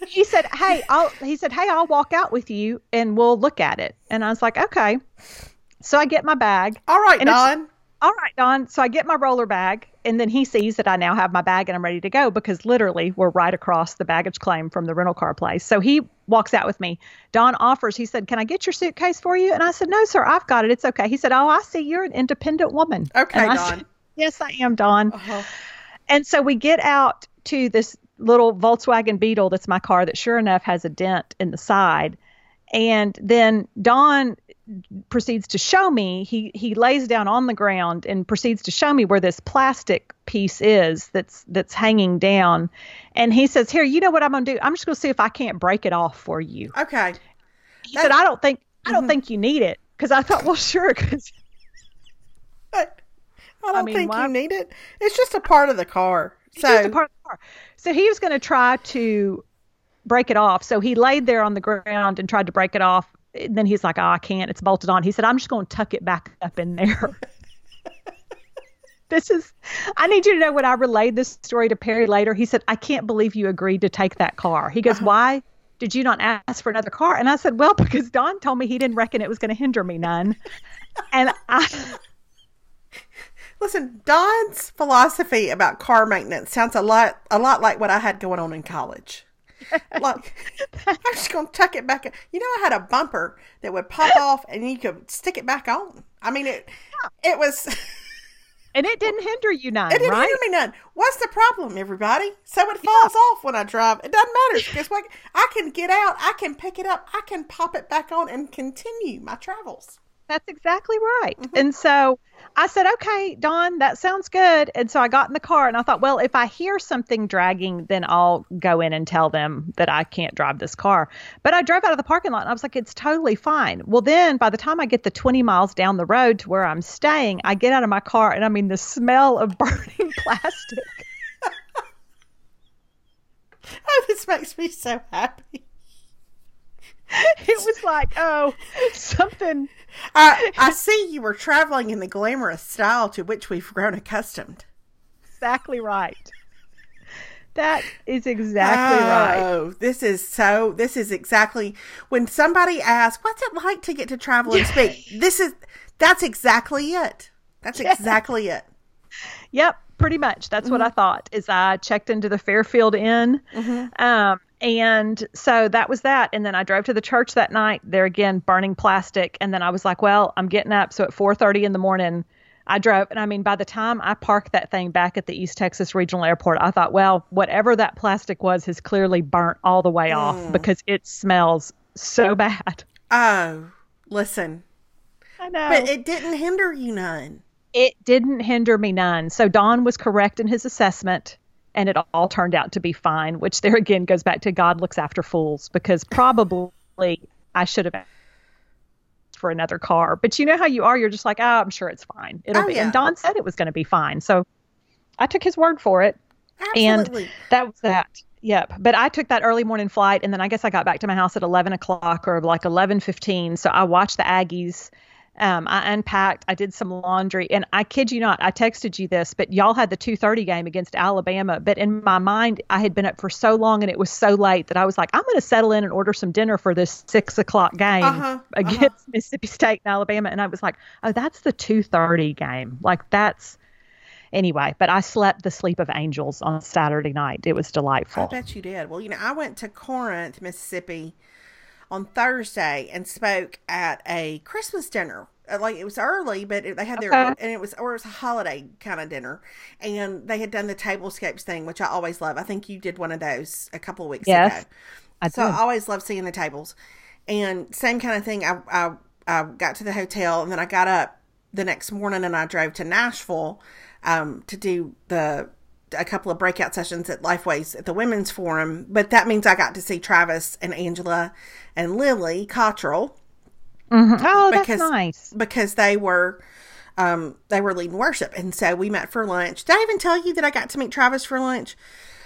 Speaker 2: he said, hey, I'll, he said, hey, I'll walk out with you and we'll look at it. And I was like, okay. So I get my bag.
Speaker 1: All right, Don.
Speaker 2: All right, Don. So I get my roller bag, and then he sees that I now have my bag and I'm ready to go because literally we're right across the baggage claim from the rental car place. So he walks out with me. Don offers, he said, can I get your suitcase for you? And I said, no, sir, I've got it. It's okay. He said, oh, I see you're an independent woman.
Speaker 1: Okay,
Speaker 2: and I
Speaker 1: Don.
Speaker 2: said, yes, I am, Don.
Speaker 1: Uh-huh.
Speaker 2: And so we get out to this little Volkswagen Beetle that's my car that sure enough has a dent in the side. And then Don proceeds to show me, he he lays down on the ground and proceeds to show me where this plastic piece is that's that's hanging down. And he says, here, you know what I'm going to do? I'm just going to see if I can't break it off for you.
Speaker 1: Okay.
Speaker 2: He that, said, I don't think, I don't mm-hmm. think you need it. Cause I thought, well, sure. Cause
Speaker 1: I don't I mean, think
Speaker 2: why?
Speaker 1: you need it. It's just a part of the car.
Speaker 2: It's
Speaker 1: so
Speaker 2: just a part of the car. So he was going to try to break it off. So he laid there on the ground and tried to break it off. And then he's like, oh, I can't. It's bolted on. He said, I'm just going to tuck it back up in there. This is, I need you to know when I relayed this story to Perry later, he said, I can't believe you agreed to take that car. He goes, uh-huh. Why did you not ask for another car? And I said, well, because Don told me he didn't reckon it was going to hinder me none. And I...
Speaker 1: Listen, Don's philosophy about car maintenance sounds a lot, a lot like what I had going on in college. Like, I'm just going to tuck it back in. You know, I had a bumper that would pop off and you could stick it back on. I mean, it yeah. it was...
Speaker 2: And it didn't hinder you none,
Speaker 1: It didn't
Speaker 2: right?
Speaker 1: hinder me none. What's the problem, everybody? So it falls yeah. off when I drive. It doesn't matter. Guess what? I can get out. I can pick it up. I can pop it back on and continue my travels.
Speaker 2: That's exactly right. Mm-hmm. And so I said, okay, Don, that sounds good. And so I got in the car and I thought, well, if I hear something dragging, then I'll go in and tell them that I can't drive this car. But I drove out of the parking lot and I was like, it's totally fine. Well, then by the time I get the twenty miles down the road to where I'm staying, I get out of my car and I mean, the smell of burning plastic.
Speaker 1: Oh, this makes me so happy.
Speaker 2: It was like, oh, something.
Speaker 1: I, I see you were traveling in the glamorous style to which we've grown accustomed.
Speaker 2: Exactly right. That is exactly oh, right.
Speaker 1: Oh, this is so, this is exactly, when somebody asks, what's it like to get to travel and speak? This is, that's exactly it. That's yeah. exactly it.
Speaker 2: Yep, pretty much. That's mm-hmm. what I thought, is I checked into the Fairfield Inn. Mm-hmm. Um, And so that was that. And then I drove to the church that night, there again, burning plastic. And then I was like, well, I'm getting up. So at four thirty in the morning, I drove. And I mean, by the time I parked that thing back at the East Texas Regional Airport, I thought, well, whatever that plastic was has clearly burnt all the way mm. off because it smells so bad.
Speaker 1: Oh, listen.
Speaker 2: I know.
Speaker 1: But it didn't hinder you none.
Speaker 2: It didn't hinder me none. So Don was correct in his assessment. And it all turned out to be fine, which there again goes back to God looks after fools, because probably I should have asked for another car. But you know how you are. You're just like, oh, I'm sure it's fine. It'll
Speaker 1: oh,
Speaker 2: be.
Speaker 1: Yeah.
Speaker 2: And Don said it was going to be fine. So I took his word for it.
Speaker 1: Absolutely.
Speaker 2: And that was that. Yep. But I took that early morning flight. And then I guess I got back to my house at eleven o'clock or like eleven fifteen. So I watched the Aggies. Um, I unpacked, I did some laundry, and I kid you not, I texted you this, but y'all had the two thirty game against Alabama. But in my mind, I had been up for so long and it was so late that I was like, I'm going to settle in and order some dinner for this six o'clock game uh-huh, against uh-huh. Mississippi State and Alabama. And I was like, oh, that's the two thirty game. Like that's anyway, but I slept the sleep of angels on Saturday night. It was delightful.
Speaker 1: I bet you did. Well, you know, I went to Corinth, Mississippi on Thursday and spoke at a Christmas dinner. Like it was early, but it, they had their, okay. and it was, or it was a holiday kind of dinner, and they had done the tablescapes thing, which I always love. I think you did one of those a couple of weeks
Speaker 2: yes,
Speaker 1: ago.
Speaker 2: I
Speaker 1: so
Speaker 2: did.
Speaker 1: I always love seeing the tables, and same kind of thing. I, I, I got to the hotel, and then I got up the next morning and I drove to Nashville, um, to do the, a couple of breakout sessions at Lifeways at the Women's Forum. But that means I got to see Travis and Angela and Lily Cottrell.
Speaker 2: Mm-hmm. Oh,
Speaker 1: because,
Speaker 2: that's nice.
Speaker 1: Because they were, um, they were leading worship. And so we met for lunch. Did I even tell you that I got to meet Travis for lunch?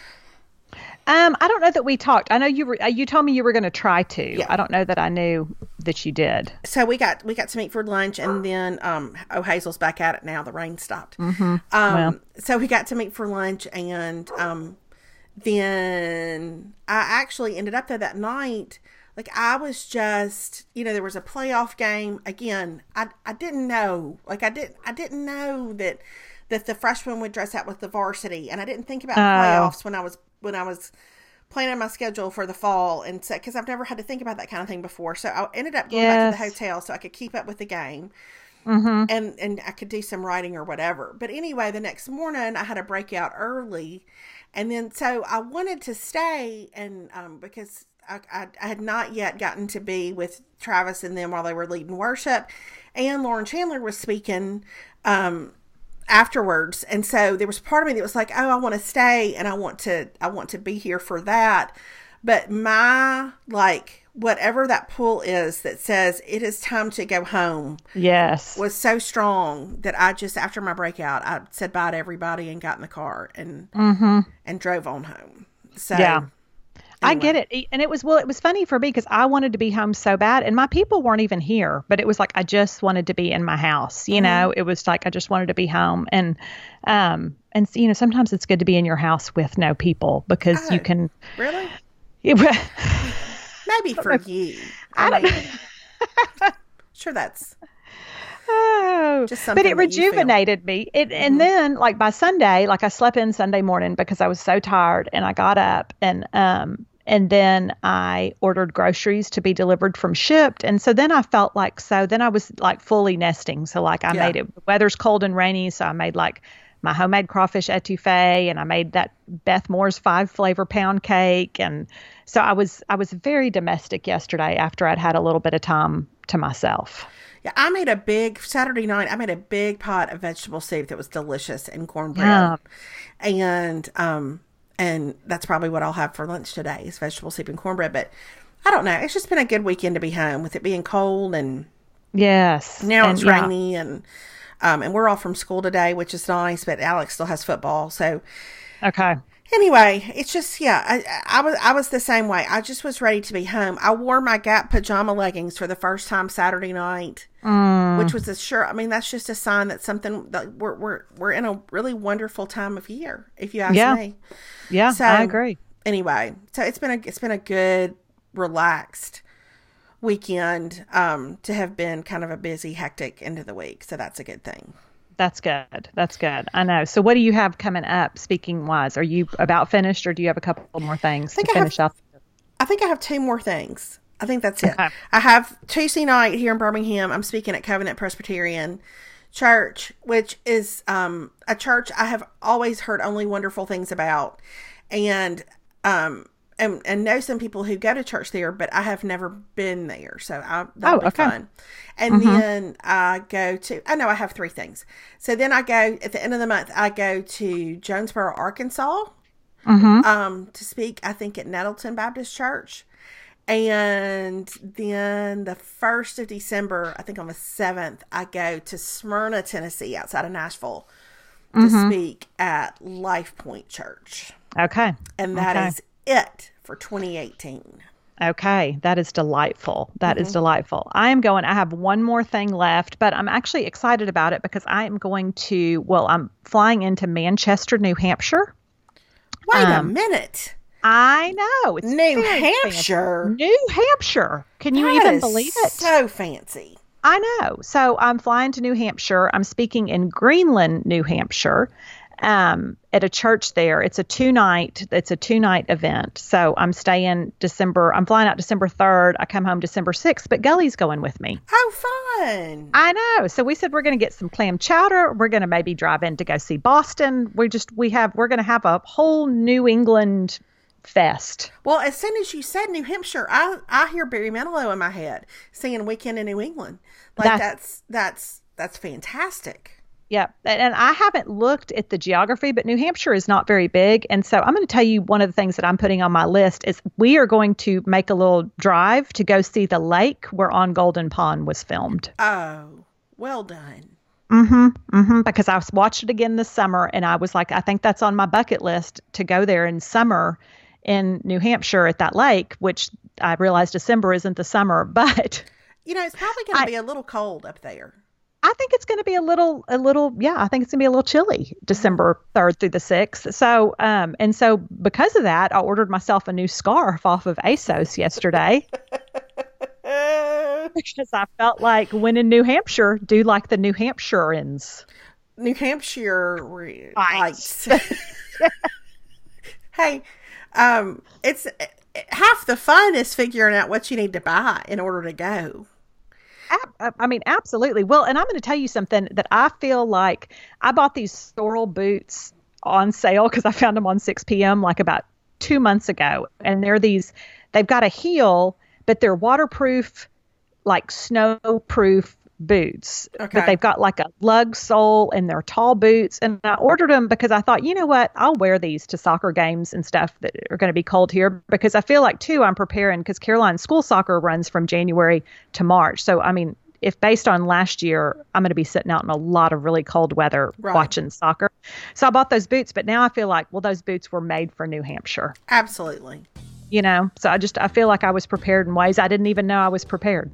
Speaker 2: Um, I don't know that we talked. I know you were, you told me you were going to try to.
Speaker 1: Yeah.
Speaker 2: I don't know that I knew that you did.
Speaker 1: So we got, we got to meet for lunch, and then, um, oh, Hazel's back at it now. The rain stopped.
Speaker 2: Mm-hmm.
Speaker 1: Um,
Speaker 2: well.
Speaker 1: so we got to meet for lunch, and, um, then I actually ended up there that night. Like, I was just, you know, there was a playoff game. Again, I, I didn't know. Like, I didn't, I didn't know that, that the freshmen would dress out with the varsity. And I didn't think about
Speaker 2: Oh.
Speaker 1: playoffs when I was, when I was planning my schedule for the fall. And so, cause I've never had to think about that kind of thing before. So I ended up going back to the
Speaker 2: Yes.
Speaker 1: hotel so I could keep up with the game.
Speaker 2: Mm-hmm.
Speaker 1: And, and I could do some writing or whatever. But anyway, the next morning I had a breakout early. And then, so I wanted to stay and, um, because I, I, I had not yet gotten to be with Travis and them while they were leading worship, and Lauren Chandler was speaking, um, afterwards. And so there was part of me that was like, oh, I want to stay and I want to, I want to be here for that. But my, like, whatever that pull is that says it is time to go home
Speaker 2: Yes.
Speaker 1: was so strong that I just, after my breakout, I said bye to everybody and got in the car and,
Speaker 2: Mm-hmm.
Speaker 1: and drove on home. So
Speaker 2: Yeah. I
Speaker 1: anyway.
Speaker 2: get it. And it was, well, it was funny for me because I wanted to be home so bad and my people weren't even here, but it was like, I just wanted to be in my house. You
Speaker 1: Mm-hmm.
Speaker 2: know, it was like, I just wanted to be home. And, um, and you know, sometimes it's good to be in your house with no people because
Speaker 1: Oh.
Speaker 2: you can,
Speaker 1: Really?
Speaker 2: it,
Speaker 1: Maybe for you.
Speaker 2: I
Speaker 1: I
Speaker 2: don't-
Speaker 1: mean, sure that's,
Speaker 2: oh,
Speaker 1: Just
Speaker 2: but
Speaker 1: something
Speaker 2: it
Speaker 1: that you feel.
Speaker 2: rejuvenated me. It, and
Speaker 1: Mhm.
Speaker 2: then like by Sunday, like I slept in Sunday morning because I was so tired and I got up and, um, and then I ordered groceries to be delivered from Shipt. And so then I felt like, so then I was like fully nesting. So like I
Speaker 1: Yeah.
Speaker 2: made it, the weather's cold and rainy. So I made like my homemade crawfish etouffee and I made that Beth Moore's five flavor pound cake. And so I was, I was very domestic yesterday after I'd had a little bit of time to myself.
Speaker 1: Yeah, I made a big, Saturday night, I made a big pot of vegetable soup that was delicious and cornbread.
Speaker 2: Yeah.
Speaker 1: And, um, and that's probably what I'll have for lunch today is vegetable soup and cornbread. But I don't know. It's just been a good weekend to be home with it being cold and
Speaker 2: Yes.
Speaker 1: now
Speaker 2: And
Speaker 1: it's
Speaker 2: yeah.
Speaker 1: rainy and, um, and we're off from school today, which is nice, but Alex still has football. So
Speaker 2: Okay.
Speaker 1: anyway, it's just, yeah, I, I was, I was the same way. I just was ready to be home. I wore my Gap pajama leggings for the first time Saturday night,
Speaker 2: Mm.
Speaker 1: which was a sure. I mean, that's just a sign that something that we're, we're, we're in a really wonderful time of year, if you ask
Speaker 2: Yeah.
Speaker 1: me.
Speaker 2: Yeah,
Speaker 1: So
Speaker 2: I agree.
Speaker 1: Anyway, so it's been a, it's been a good, relaxed weekend, um, to have been kind of a busy, hectic end of the week. So that's a good thing.
Speaker 2: That's good. That's good. I know. So what do you have coming up, speaking wise? Are you about finished or do you have a couple more things to
Speaker 1: think I have-
Speaker 2: finish up?
Speaker 1: I think I have two more things. I think that's it.
Speaker 2: Okay.
Speaker 1: I have Tuesday night here in Birmingham. I'm speaking at Covenant Presbyterian Church, which is um, a church I have always heard only wonderful things about, and um, and and know some people who go to church there, but I have never been there, so I, that'll
Speaker 2: Oh,
Speaker 1: be
Speaker 2: okay.
Speaker 1: fun. And then I go to. I know I have three things. So then I go at the end of the month. I go to Jonesboro, Arkansas,
Speaker 2: Mm-hmm.
Speaker 1: um, to speak, I think, at Nettleton Baptist Church. And then the first of December, I think on the seventh, I go to Smyrna, Tennessee, outside of Nashville, to
Speaker 2: Mm-hmm.
Speaker 1: speak at Life Point Church.
Speaker 2: Okay.
Speaker 1: And that
Speaker 2: Okay.
Speaker 1: is it for twenty eighteen.
Speaker 2: Okay, that is delightful. That
Speaker 1: Mm-hmm.
Speaker 2: is delightful. I am going, I have one more thing left, but I'm actually excited about it because I am going to, well, I'm flying into Manchester, New Hampshire.
Speaker 1: Wait a
Speaker 2: Um,
Speaker 1: minute.
Speaker 2: I know. It's
Speaker 1: New
Speaker 2: very
Speaker 1: Hampshire?
Speaker 2: fancy. New Hampshire. Can you
Speaker 1: That
Speaker 2: even
Speaker 1: is
Speaker 2: believe it?
Speaker 1: so fancy.
Speaker 2: I know. So I'm flying to New Hampshire. I'm speaking in Greenland, New Hampshire, um, at a church there. It's a two night, it's a two night event. So I'm staying December, I'm flying out December third. I come home December sixth, but Gully's going with me.
Speaker 1: Oh, fun.
Speaker 2: I know. So we said we're going to get some clam chowder. We're going to maybe drive in to go see Boston. We just, we have, we're going to have a whole New England fest.
Speaker 1: Well, as soon as you said New Hampshire, I, I hear Barry Manilow in my head singing Weekend in New England. Like
Speaker 2: That-
Speaker 1: that's, that's, that's fantastic.
Speaker 2: Yeah. And and I haven't looked at the geography, but New Hampshire is not very big. And so I'm going to tell you one of the things that I'm putting on my list is we are going to make a little drive to go see the lake where On Golden Pond was filmed.
Speaker 1: Oh, well done.
Speaker 2: Mm-hmm. Mm-hmm. Because I watched it again this summer and I was like, I think that's on my bucket list to go there in summer in New Hampshire at that lake, which I realize December isn't the summer, but
Speaker 1: You know, it's probably going to
Speaker 2: I-
Speaker 1: be a little cold up there.
Speaker 2: I think it's going to be a little, a little, yeah, I think it's going to be a little chilly December third through the sixth. So, um, and so because of that, I ordered myself a new scarf off of ASOS yesterday because I felt like when in New Hampshire, do like the New Hampshireans.
Speaker 1: New Hampshire
Speaker 2: Lights.
Speaker 1: Hey, um, it's half the fun is figuring out what you need to buy in order to go.
Speaker 2: I mean, absolutely. Well, and I'm going to tell you something that I feel like I bought these Sorel boots on sale because I found them on six p.m. like about two months ago. And they're these, they've got a heel, but they're waterproof, like snow-proof boots.
Speaker 1: Okay.
Speaker 2: But they've got like a lug sole and they're tall boots. And I ordered them because I thought, you know what, I'll wear these to soccer games and stuff that are going to be cold here because I feel like too, I'm preparing because Caroline's school soccer runs from January to March. So, I mean, if based on last year, I'm going to be sitting out in a lot of really cold weather
Speaker 1: right.
Speaker 2: watching soccer. So I bought those boots, but now I feel like, well, those boots were made for New Hampshire.
Speaker 1: Absolutely.
Speaker 2: You know, so I just, I feel like I was prepared in ways I didn't even know I was prepared.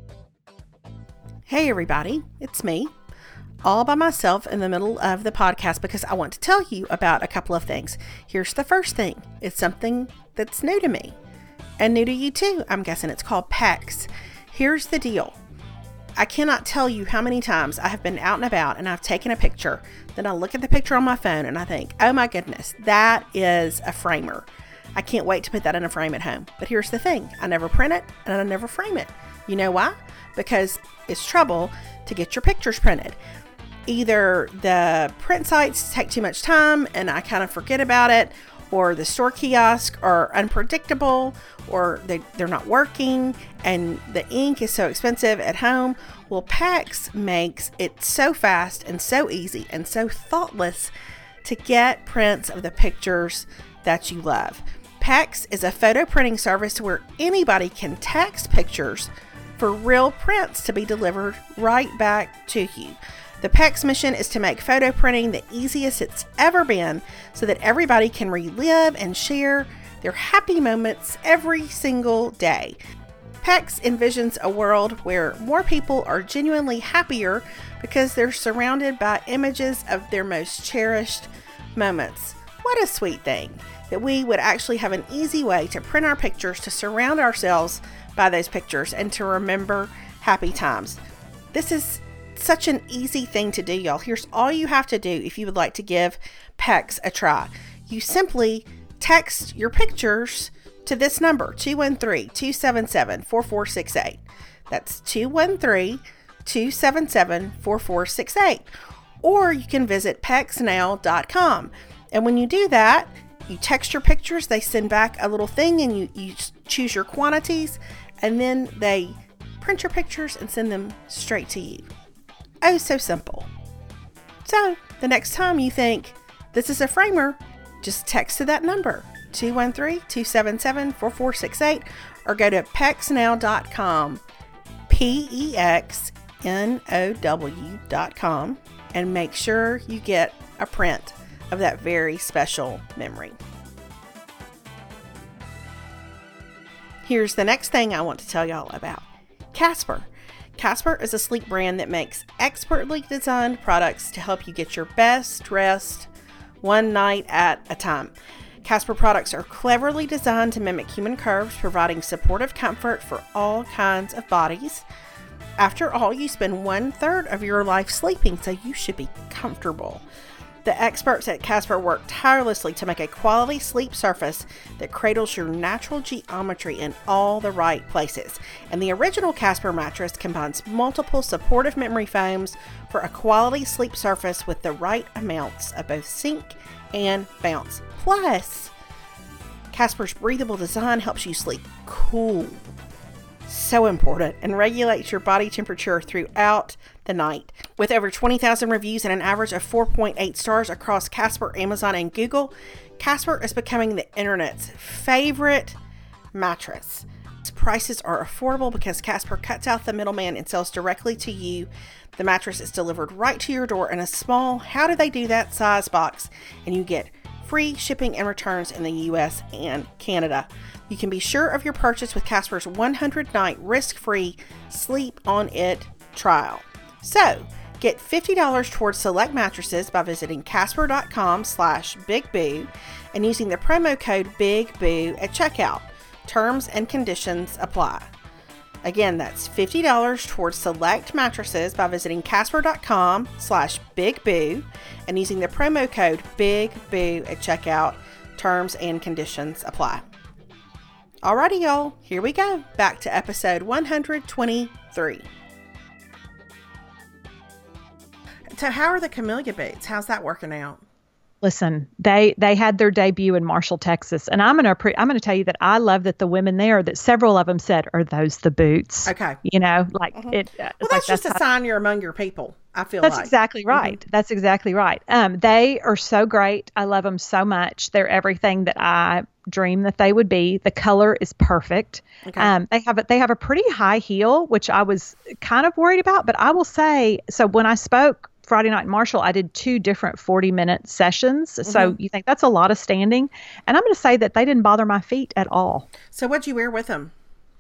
Speaker 1: Hey everybody, it's me, all by myself in the middle of the podcast because I want to tell you about a couple of things. Here's the first thing. It's something that's new to me and new to you too. I'm guessing it's called PAX. Here's the deal. I cannot tell you how many times I have been out and about and I've taken a picture. Then I look at the picture on my phone and I think, oh my goodness, that is a framer. I can't wait to put that in a frame at home. But here's the thing. I never print it and I never frame it. You know why? Because it's trouble to get your pictures printed. Either the print sites take too much time and I kind of forget about it, or the store kiosks are unpredictable, or they, they're not working and the ink is so expensive at home. Well, PAX makes it so fast and so easy and so thoughtless to get prints of the pictures that you love. PAX is a photo printing service where anybody can text pictures for real prints to be delivered right back to you. The PAX mission is to make photo printing the easiest it's ever been so that everybody can relive and share their happy moments every single day. PAX envisions a world where more people are genuinely happier because they're surrounded by images of their most cherished moments. What a sweet thing that we would actually have an easy way to print our pictures to surround ourselves by those pictures and to remember happy times. This is such an easy thing to do, y'all. Here's all you have to do if you would like to give PAX a try. You simply text your pictures to this number, two one three, two seven seven, four four six eight. That's two one three, two seven seven, four four six eight. Or you can visit pax now dot com. And when you do that, you text your pictures, they send back a little thing and you, you choose your quantities, and then they print your pictures and send them straight to you. Oh, so simple. So the next time you think this is a framer, just text to that number, two one three, two seven seven, four four six eight, or go to pax now dot com, P E X N O W dot com, and make sure you get a print of that very special memory. Here's the next thing I want to tell y'all about. Casper. Casper is a sleep brand that makes expertly designed products to help you get your best rest one night at a time. Casper products are cleverly designed to mimic human curves, providing supportive comfort for all kinds of bodies. After all, you spend one third of your life sleeping, so you should be comfortable. The experts at Casper work tirelessly to make a quality sleep surface that cradles your natural geometry in all the right places. And the original Casper mattress combines multiple supportive memory foams for a quality sleep surface with the right amounts of both sink and bounce. Plus, Casper's breathable design helps you sleep cool. So important, and regulates your body temperature throughout the night. With over twenty thousand reviews and an average of four point eight stars across Casper, Amazon, and Google, Casper is becoming the internet's favorite mattress. Its prices are affordable because Casper cuts out the middleman and sells directly to you. The mattress is delivered right to your door in a small, how do they do that size box, and you get free shipping and returns in the U S and Canada. You can be sure of your purchase with Casper's one hundred night risk-free Sleep On It trial. So, get fifty dollars towards select mattresses by visiting casper.com slash bigboo and using the promo code BIGBOO at checkout. Terms and conditions apply. Again, that's fifty dollars towards select mattresses by visiting casper.com slash bigboo and using the promo code BIGBOO at checkout. Terms and conditions apply. Alrighty, y'all, here we go. Back to episode one hundred twenty-three. So how are the camellia boots? How's that working out?
Speaker 2: Listen, they they had their debut in Marshall, Texas, and I'm gonna pre- I'm gonna tell you that I love that the women there, that several of them said, "Are those the boots?"
Speaker 1: Okay,
Speaker 2: you know, like
Speaker 1: uh-huh.
Speaker 2: it.
Speaker 1: Well,
Speaker 2: that's
Speaker 1: like, just
Speaker 2: that's
Speaker 1: a sign you're among your people. I feel
Speaker 2: that's
Speaker 1: like.
Speaker 2: exactly right. Mm-hmm. That's exactly right. Um, they are so great. I love them so much. They're everything that I dreamed that they would be. The color is perfect. Okay. Um, they have a, they have a pretty high heel, which I was kind of worried about, but I will say, so when I spoke Friday night in Marshall, I did two different forty minute sessions. Mm-hmm. So you think that's a lot of standing. And I'm going to say that they didn't bother my feet at all.
Speaker 1: So what'd you wear with them?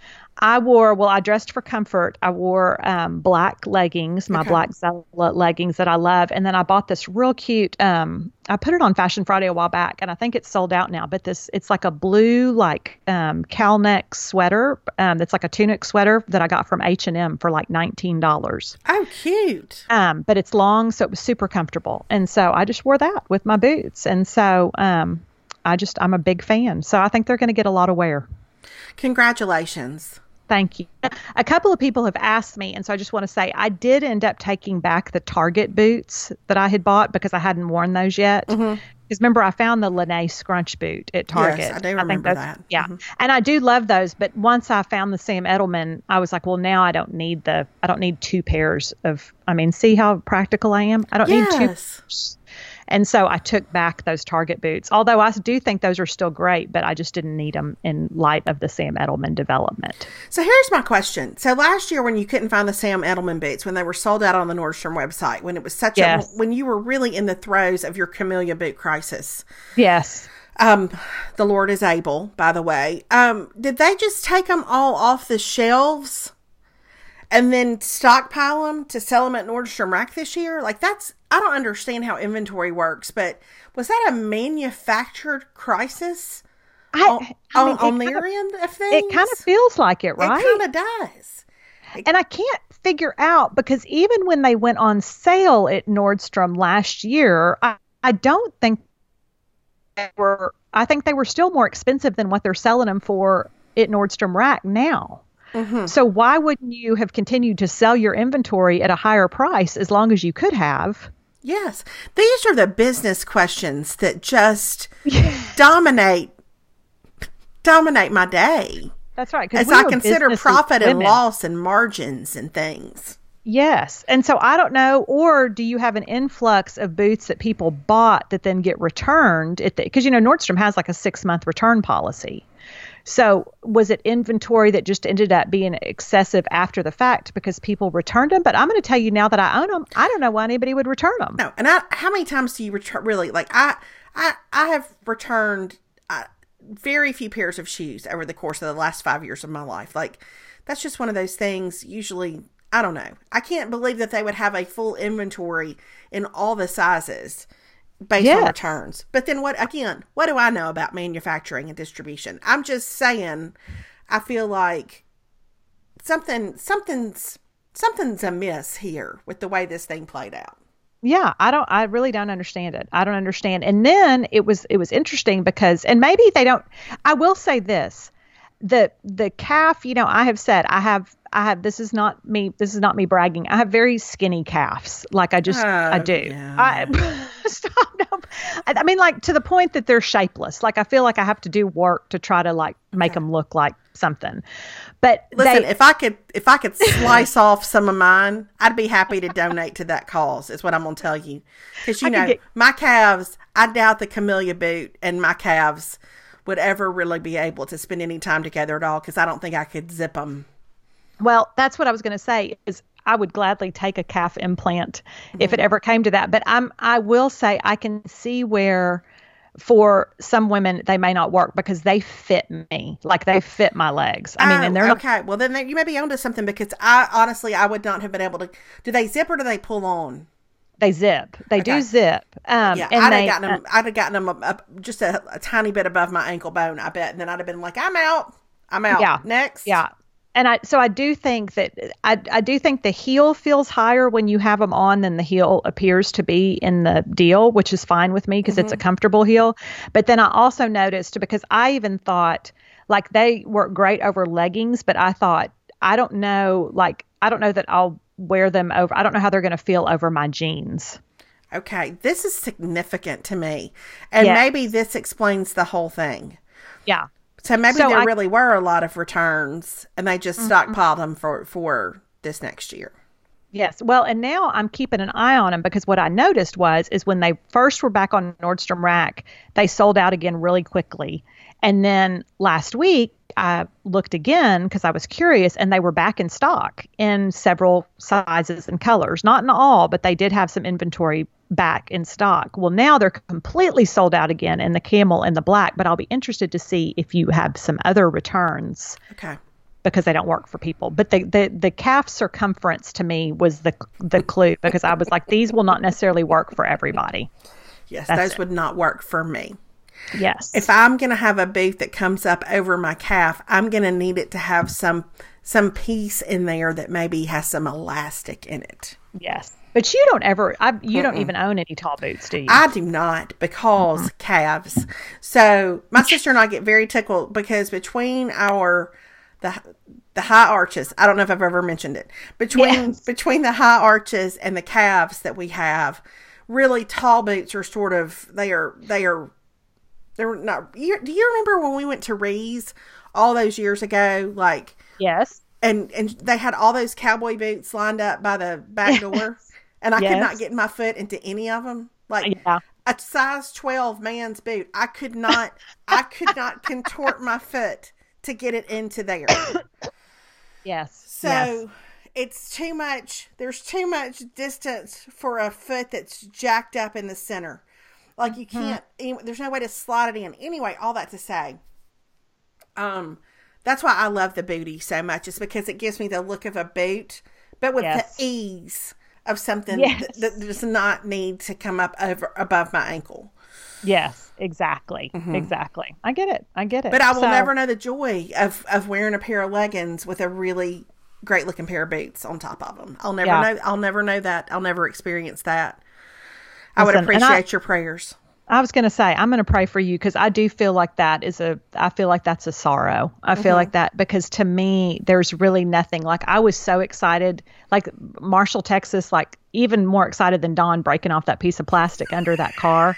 Speaker 2: I wore, well, I dressed for comfort. I wore um, black leggings, my okay. black Zella leggings that I love. And then I bought this real cute, um, I put it on Fashion Friday a while back, and I think it's sold out now, but this, it's like a blue, like um, cowl neck sweater. Um, that's like a tunic sweater that I got from H and M for like nineteen dollars.
Speaker 1: Oh, cute.
Speaker 2: Um, but it's long, so it was super comfortable. And so I just wore that with my boots. And so um, I just, I'm a big fan. So I think they're going to get a lot of wear.
Speaker 1: Congratulations.
Speaker 2: Thank you. A couple of people have asked me, and so I just want to say I did end up taking back the Target boots that I had bought because I hadn't worn those yet. Because mm-hmm. remember, I found the Lene scrunch boot at Target.
Speaker 1: Yes, I do remember
Speaker 2: I
Speaker 1: that.
Speaker 2: Yeah,
Speaker 1: mm-hmm.
Speaker 2: and I do love those. But once I found the Sam Edelman, I was like, well, now I don't need the. I don't need two pairs of. I mean, see how practical I am. I don't
Speaker 1: yes.
Speaker 2: need two pairs. And so I took back those Target boots, although I do think those are still great, but I just didn't need them in light of the Sam Edelman development.
Speaker 1: So here's my question. So last year when you couldn't find the Sam Edelman boots, when they were sold out on the Nordstrom website, when it was such yes. a, when you were really in the throes of your camellia boot crisis.
Speaker 2: Yes.
Speaker 1: Um, the Lord is able, by the way. Um, did they just take them all off the shelves and then stockpile them to sell them at Nordstrom Rack this year? Like that's, I don't understand how inventory works, but was that a manufactured crisis
Speaker 2: I,
Speaker 1: on,
Speaker 2: I mean,
Speaker 1: on, on their
Speaker 2: of,
Speaker 1: end of things?
Speaker 2: It kind of feels like it, right?
Speaker 1: It kind of does. It,
Speaker 2: and I can't figure out, because even when they went on sale at Nordstrom last year, I, I don't think they were, I think they were still more expensive than what they're selling them for at Nordstrom Rack now. Mm-hmm. So why wouldn't you have continued to sell your inventory at a higher price as long as you could have?
Speaker 1: Yes. These are the business questions that just dominate dominate my day.
Speaker 2: That's right.
Speaker 1: As I consider profit and loss and margins and things.
Speaker 2: Yes. And so I don't know, or do you have an influx of boots that people bought that then get returned? Because, you know, Nordstrom has like a six month return policy. So was it inventory that just ended up being excessive after the fact because people returned them? But I'm going to tell you now that I own them, I don't know why anybody would return them.
Speaker 1: No. And I, how many times do you return? Really? Like I, I, I have returned uh, very few pairs of shoes over the course of the last five years of my life. Like that's just one of those things. Usually, I don't know. I can't believe that they would have a full inventory in all the sizes based yes. on returns. But then what, again, what do I know about manufacturing and distribution? I'm just saying, I feel like something, something's, something's amiss here with the way this thing played out.
Speaker 2: Yeah, I don't, I really don't understand it. I don't understand. And then it was, it was interesting because, and maybe they don't, I will say this, the, the calf, you know, I have said, I have, I have, this is not me, this is not me bragging. I have very skinny calves. Like I just, oh, I do. Yeah. I, stop. No. I, I mean, like to the point that they're shapeless. Like I feel like I have to do work to try to like make okay. them look like something. But
Speaker 1: listen,
Speaker 2: they,
Speaker 1: if I could, if I could slice off some of mine, I'd be happy to donate to that cause. Is what I'm going to tell you. Because you I know, get, my calves, I doubt the camellia boot and my calves would ever really be able to spend any time together at all. Because I don't think I could zip them.
Speaker 2: Well, that's what I was going to say is I would gladly take a calf implant mm-hmm. if it ever came to that. But I'm, I will say I can see where for some women, they may not work because they fit me, like they fit my legs. I mean,
Speaker 1: oh,
Speaker 2: and they're
Speaker 1: okay. Not, well, then they, you may be onto something because I honestly, I would not have been able to. Do they zip or do they pull on?
Speaker 2: They zip. They okay. do zip. Um,
Speaker 1: yeah,
Speaker 2: and
Speaker 1: I'd
Speaker 2: they,
Speaker 1: have gotten them.
Speaker 2: Uh,
Speaker 1: I'd have gotten them a, a, just a, a tiny bit above my ankle bone, I bet, and then I'd have been like, "I'm out. I'm out."
Speaker 2: Yeah.
Speaker 1: Next.
Speaker 2: Yeah. And I, so I do think that I, I do think the heel feels higher when you have them on than the heel appears to be in the deal, which is fine with me because mm-hmm. it's a comfortable heel. But then I also noticed, because I even thought like they work great over leggings, but I thought, I don't know, like, I don't know that I'll wear them over. I don't know how they're going to feel over my jeans.
Speaker 1: Okay. This is significant to me. And
Speaker 2: yeah.
Speaker 1: maybe this explains the whole thing.
Speaker 2: Yeah.
Speaker 1: So maybe
Speaker 2: so
Speaker 1: there
Speaker 2: I,
Speaker 1: really were a lot of returns and they just mm-hmm. stockpiled them for, for this next year.
Speaker 2: Yes. Well, and now I'm keeping an eye on them because what I noticed was, is when they first were back on Nordstrom Rack, they sold out again really quickly. And then last week I looked again because I was curious, and they were back in stock in several sizes and colors, not in all, but they did have some inventory back in stock. Well, now they're completely sold out again in the camel and the black, but I'll be interested to see if you have some other returns.
Speaker 1: Okay.
Speaker 2: Because they don't work for people. But the, the, the calf circumference to me was the the clue, because I was like, these will not necessarily work for everybody.
Speaker 1: Yes, That's those it. would not work for me.
Speaker 2: Yes.
Speaker 1: If I'm going to have a boot that comes up over my calf, I'm going to need it to have some some piece in there that maybe has some elastic in it.
Speaker 2: Yes. But you don't ever, I, you Mm-mm. don't even own any tall boots, do you?
Speaker 1: I do not, because Mm-mm. calves. So my sister and I get very tickled because between our, the the high arches, I don't know if I've ever mentioned it, between yes. between the high arches and the calves that we have, really tall boots are sort of, they are, they are, they're not, you, do you remember when we went to Ree's all those years ago? Like,
Speaker 2: yes.
Speaker 1: And, and they had all those cowboy boots lined up by the back door. And I yes. could not get my foot into any of them. Like
Speaker 2: yeah.
Speaker 1: a size twelve man's boot. I could not, I could not contort my foot to get it into there.
Speaker 2: Yes.
Speaker 1: So
Speaker 2: yes.
Speaker 1: it's too much. There's too much distance for a foot that's jacked up in the center. Like you can't, mm-hmm. there's no way to slide it in. Anyway, all that to say, um, that's why I love the booty so much. It's because it gives me the look of a boot, but with
Speaker 2: yes.
Speaker 1: the ease of something
Speaker 2: yes.
Speaker 1: that, that does not need to come up over above my ankle.
Speaker 2: Yes, exactly. Mm-hmm. Exactly. I get it. I get it.
Speaker 1: But I will
Speaker 2: so,
Speaker 1: never know the joy of, of wearing a pair of leggings with a really great looking pair of boots on top of them. I'll never yeah. know. I'll never know that. I'll never experience that. I Listen, would appreciate I, your prayers.
Speaker 2: I was going to say, I'm going to pray for you, because I do feel like that is a, I feel like that's a sorrow. I feel mm-hmm. like that, because to me, there's really nothing. Like, I was so excited, like Marshall, Texas, like even more excited than Dawn breaking off that piece of plastic under that car.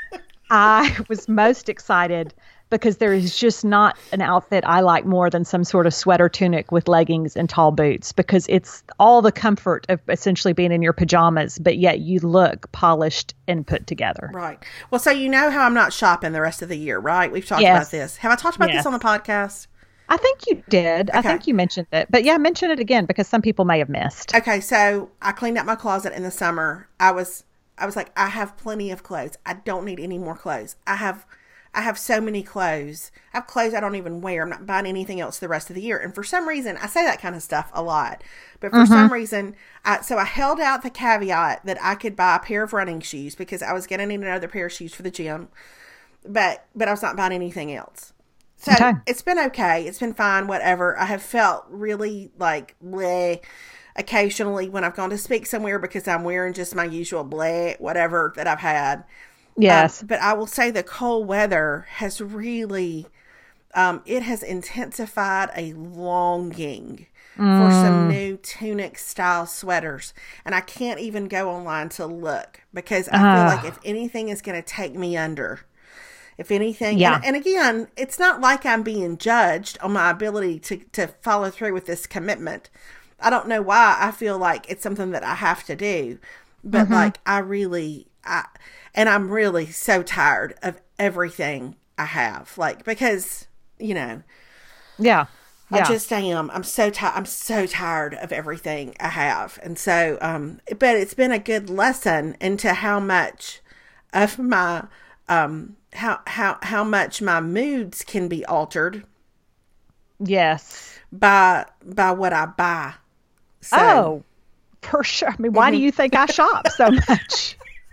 Speaker 2: I was most excited because there is just not an outfit I like more than some sort of sweater tunic with leggings and tall boots, because it's all the comfort of essentially being in your pajamas, but yet you look polished and put together.
Speaker 1: Right. Well, so you know how I'm not shopping the rest of the year, right? We've talked
Speaker 2: yes.
Speaker 1: about this. Have I talked about
Speaker 2: yes.
Speaker 1: this on the podcast?
Speaker 2: I think you did. Okay. I think you mentioned it. But yeah, mention it again, because some people may have missed.
Speaker 1: Okay, so I cleaned out my closet in the summer. I was I was like, I have plenty of clothes. I don't need any more clothes. I have I have so many clothes. I have clothes I don't even wear. I'm not buying anything else the rest of the year. And for some reason, I say that kind of stuff a lot. But for mm-hmm. some reason, I, so I held out the caveat that I could buy a pair of running shoes, because I was going to need another pair of shoes for the gym. But but I was not buying anything else. So okay. It's been okay. It's been fine, whatever. I have felt really like bleh occasionally when I've gone to speak somewhere, because I'm wearing just my usual bleh, whatever that I've had.
Speaker 2: Yes.
Speaker 1: Um, but I will say the cold weather has really, um, it has intensified a longing mm. for some new tunic style sweaters. And I can't even go online to look, because I uh. feel like if anything is going to take me under, if anything,
Speaker 2: yeah.
Speaker 1: and, and again, it's not like I'm being judged on my ability to, to follow through with this commitment. I don't know why I feel like it's something that I have to do, but mm-hmm. like I really, I, and I'm really so tired of everything I have, like, because, you know,
Speaker 2: yeah, yeah.
Speaker 1: I just am, I'm so tired. I'm so tired of everything I have. And so, um, but it's been a good lesson into how much of my, um, how, how, how much my moods can be altered.
Speaker 2: Yes.
Speaker 1: By, by what I buy. So,
Speaker 2: oh, for sure. I mean, why mm-hmm. do you think I shop so much?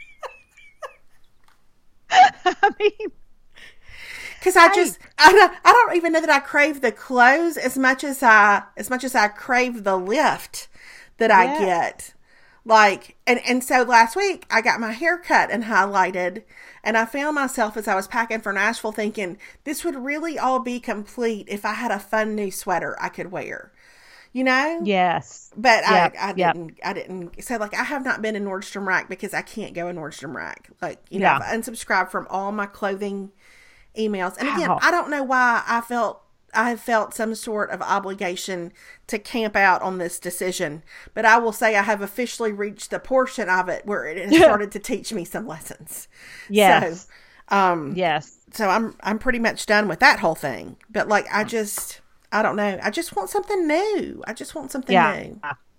Speaker 2: I mean,
Speaker 1: because I just, I don't, I don't even know that I crave the clothes as much as I, as much as I crave the lift that I yeah. get. Like, and, and so last week I got my hair cut and highlighted, and I found myself as I was packing for Nashville thinking this would really all be complete if I had a fun new sweater I could wear, you know?
Speaker 2: Yes.
Speaker 1: But yep. I, I didn't,
Speaker 2: yep.
Speaker 1: I didn't. So like, I have not been in Nordstrom Rack because I can't go in Nordstrom Rack. Like, you know, yeah. I've unsubscribed from all my clothing emails. And again, wow. I don't know why I felt, I felt some sort of obligation to camp out on this decision, but I will say I have officially reached the portion of it where it has started to teach me some lessons.
Speaker 2: Yes.
Speaker 1: So, um,
Speaker 2: yes.
Speaker 1: So I'm, I'm pretty much done with that whole thing, but like, I just, I don't know. I just want something new. I just want something
Speaker 2: yeah.
Speaker 1: new.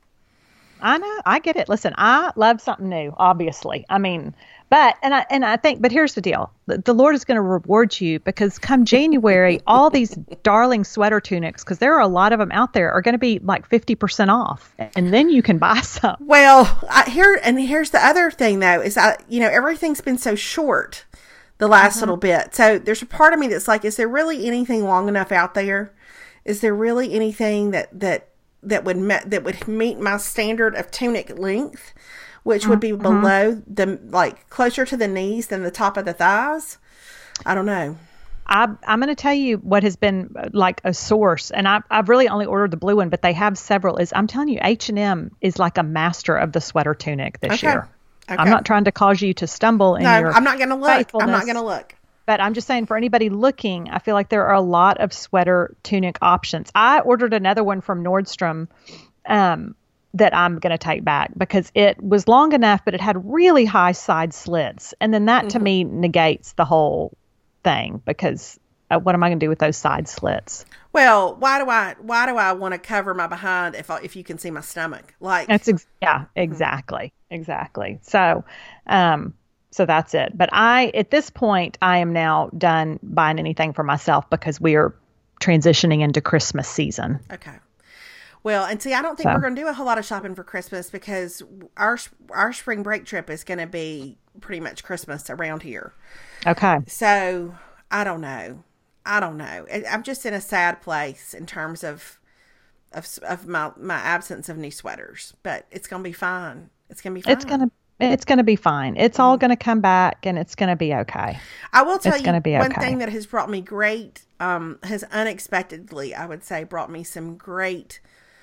Speaker 2: I know. I get it. Listen, I love something new, obviously. I mean, but, and I, and I think, but here's the deal. The, the Lord is going to reward you because come January, all these darling sweater tunics, because there are a lot of them out there, are going to be like fifty percent off. And then you can buy some.
Speaker 1: Well, I, here, and here's the other thing though, is I, you know, everything's been so short the last mm-hmm. little bit. So there's a part of me that's like, is there really anything long enough out there? Is there really anything that, that, that would me- that would meet my standard of tunic length, which mm-hmm. would be below the, like closer to the knees than the top of the thighs? I don't know.
Speaker 2: I, I'm going to tell you what has been like a source, and I, I've really only ordered the blue one, but they have several. Is I'm telling you, H and M is like a master of the sweater tunic this
Speaker 1: okay.
Speaker 2: year.
Speaker 1: Okay.
Speaker 2: I'm not trying to cause you to stumble in
Speaker 1: no,
Speaker 2: your
Speaker 1: I'm not going to look. I'm not going to look.
Speaker 2: But I'm just saying, for anybody looking, I feel like there are a lot of sweater tunic options. I ordered another one from Nordstrom um, that I'm going to take back because it was long enough, but it had really high side slits. And then that, mm-hmm. to me, negates the whole thing because uh, what am I going to do with those side slits?
Speaker 1: Well, why do I why do I want to cover my behind if I, if you can see my stomach? Like
Speaker 2: that's ex- yeah, exactly, mm-hmm. exactly. So, um. So that's it. But I, at this point, I am now done buying anything for myself because we are transitioning into Christmas season.
Speaker 1: Okay. Well, and see, I don't think
Speaker 2: so.
Speaker 1: we're going to do a whole lot of shopping for Christmas because our our spring break trip is going to be pretty much Christmas around here.
Speaker 2: Okay.
Speaker 1: So I don't know. I don't know. I'm just in a sad place in terms of of of my my absence of new sweaters, but it's going to be fine. It's going to be fine.
Speaker 2: It's going to. It's going to be fine. It's all going to come back and it's going to be okay.
Speaker 1: I will tell
Speaker 2: it's
Speaker 1: you
Speaker 2: gonna be
Speaker 1: one
Speaker 2: okay.
Speaker 1: thing that has brought me great, um, has unexpectedly, I would say, brought me some great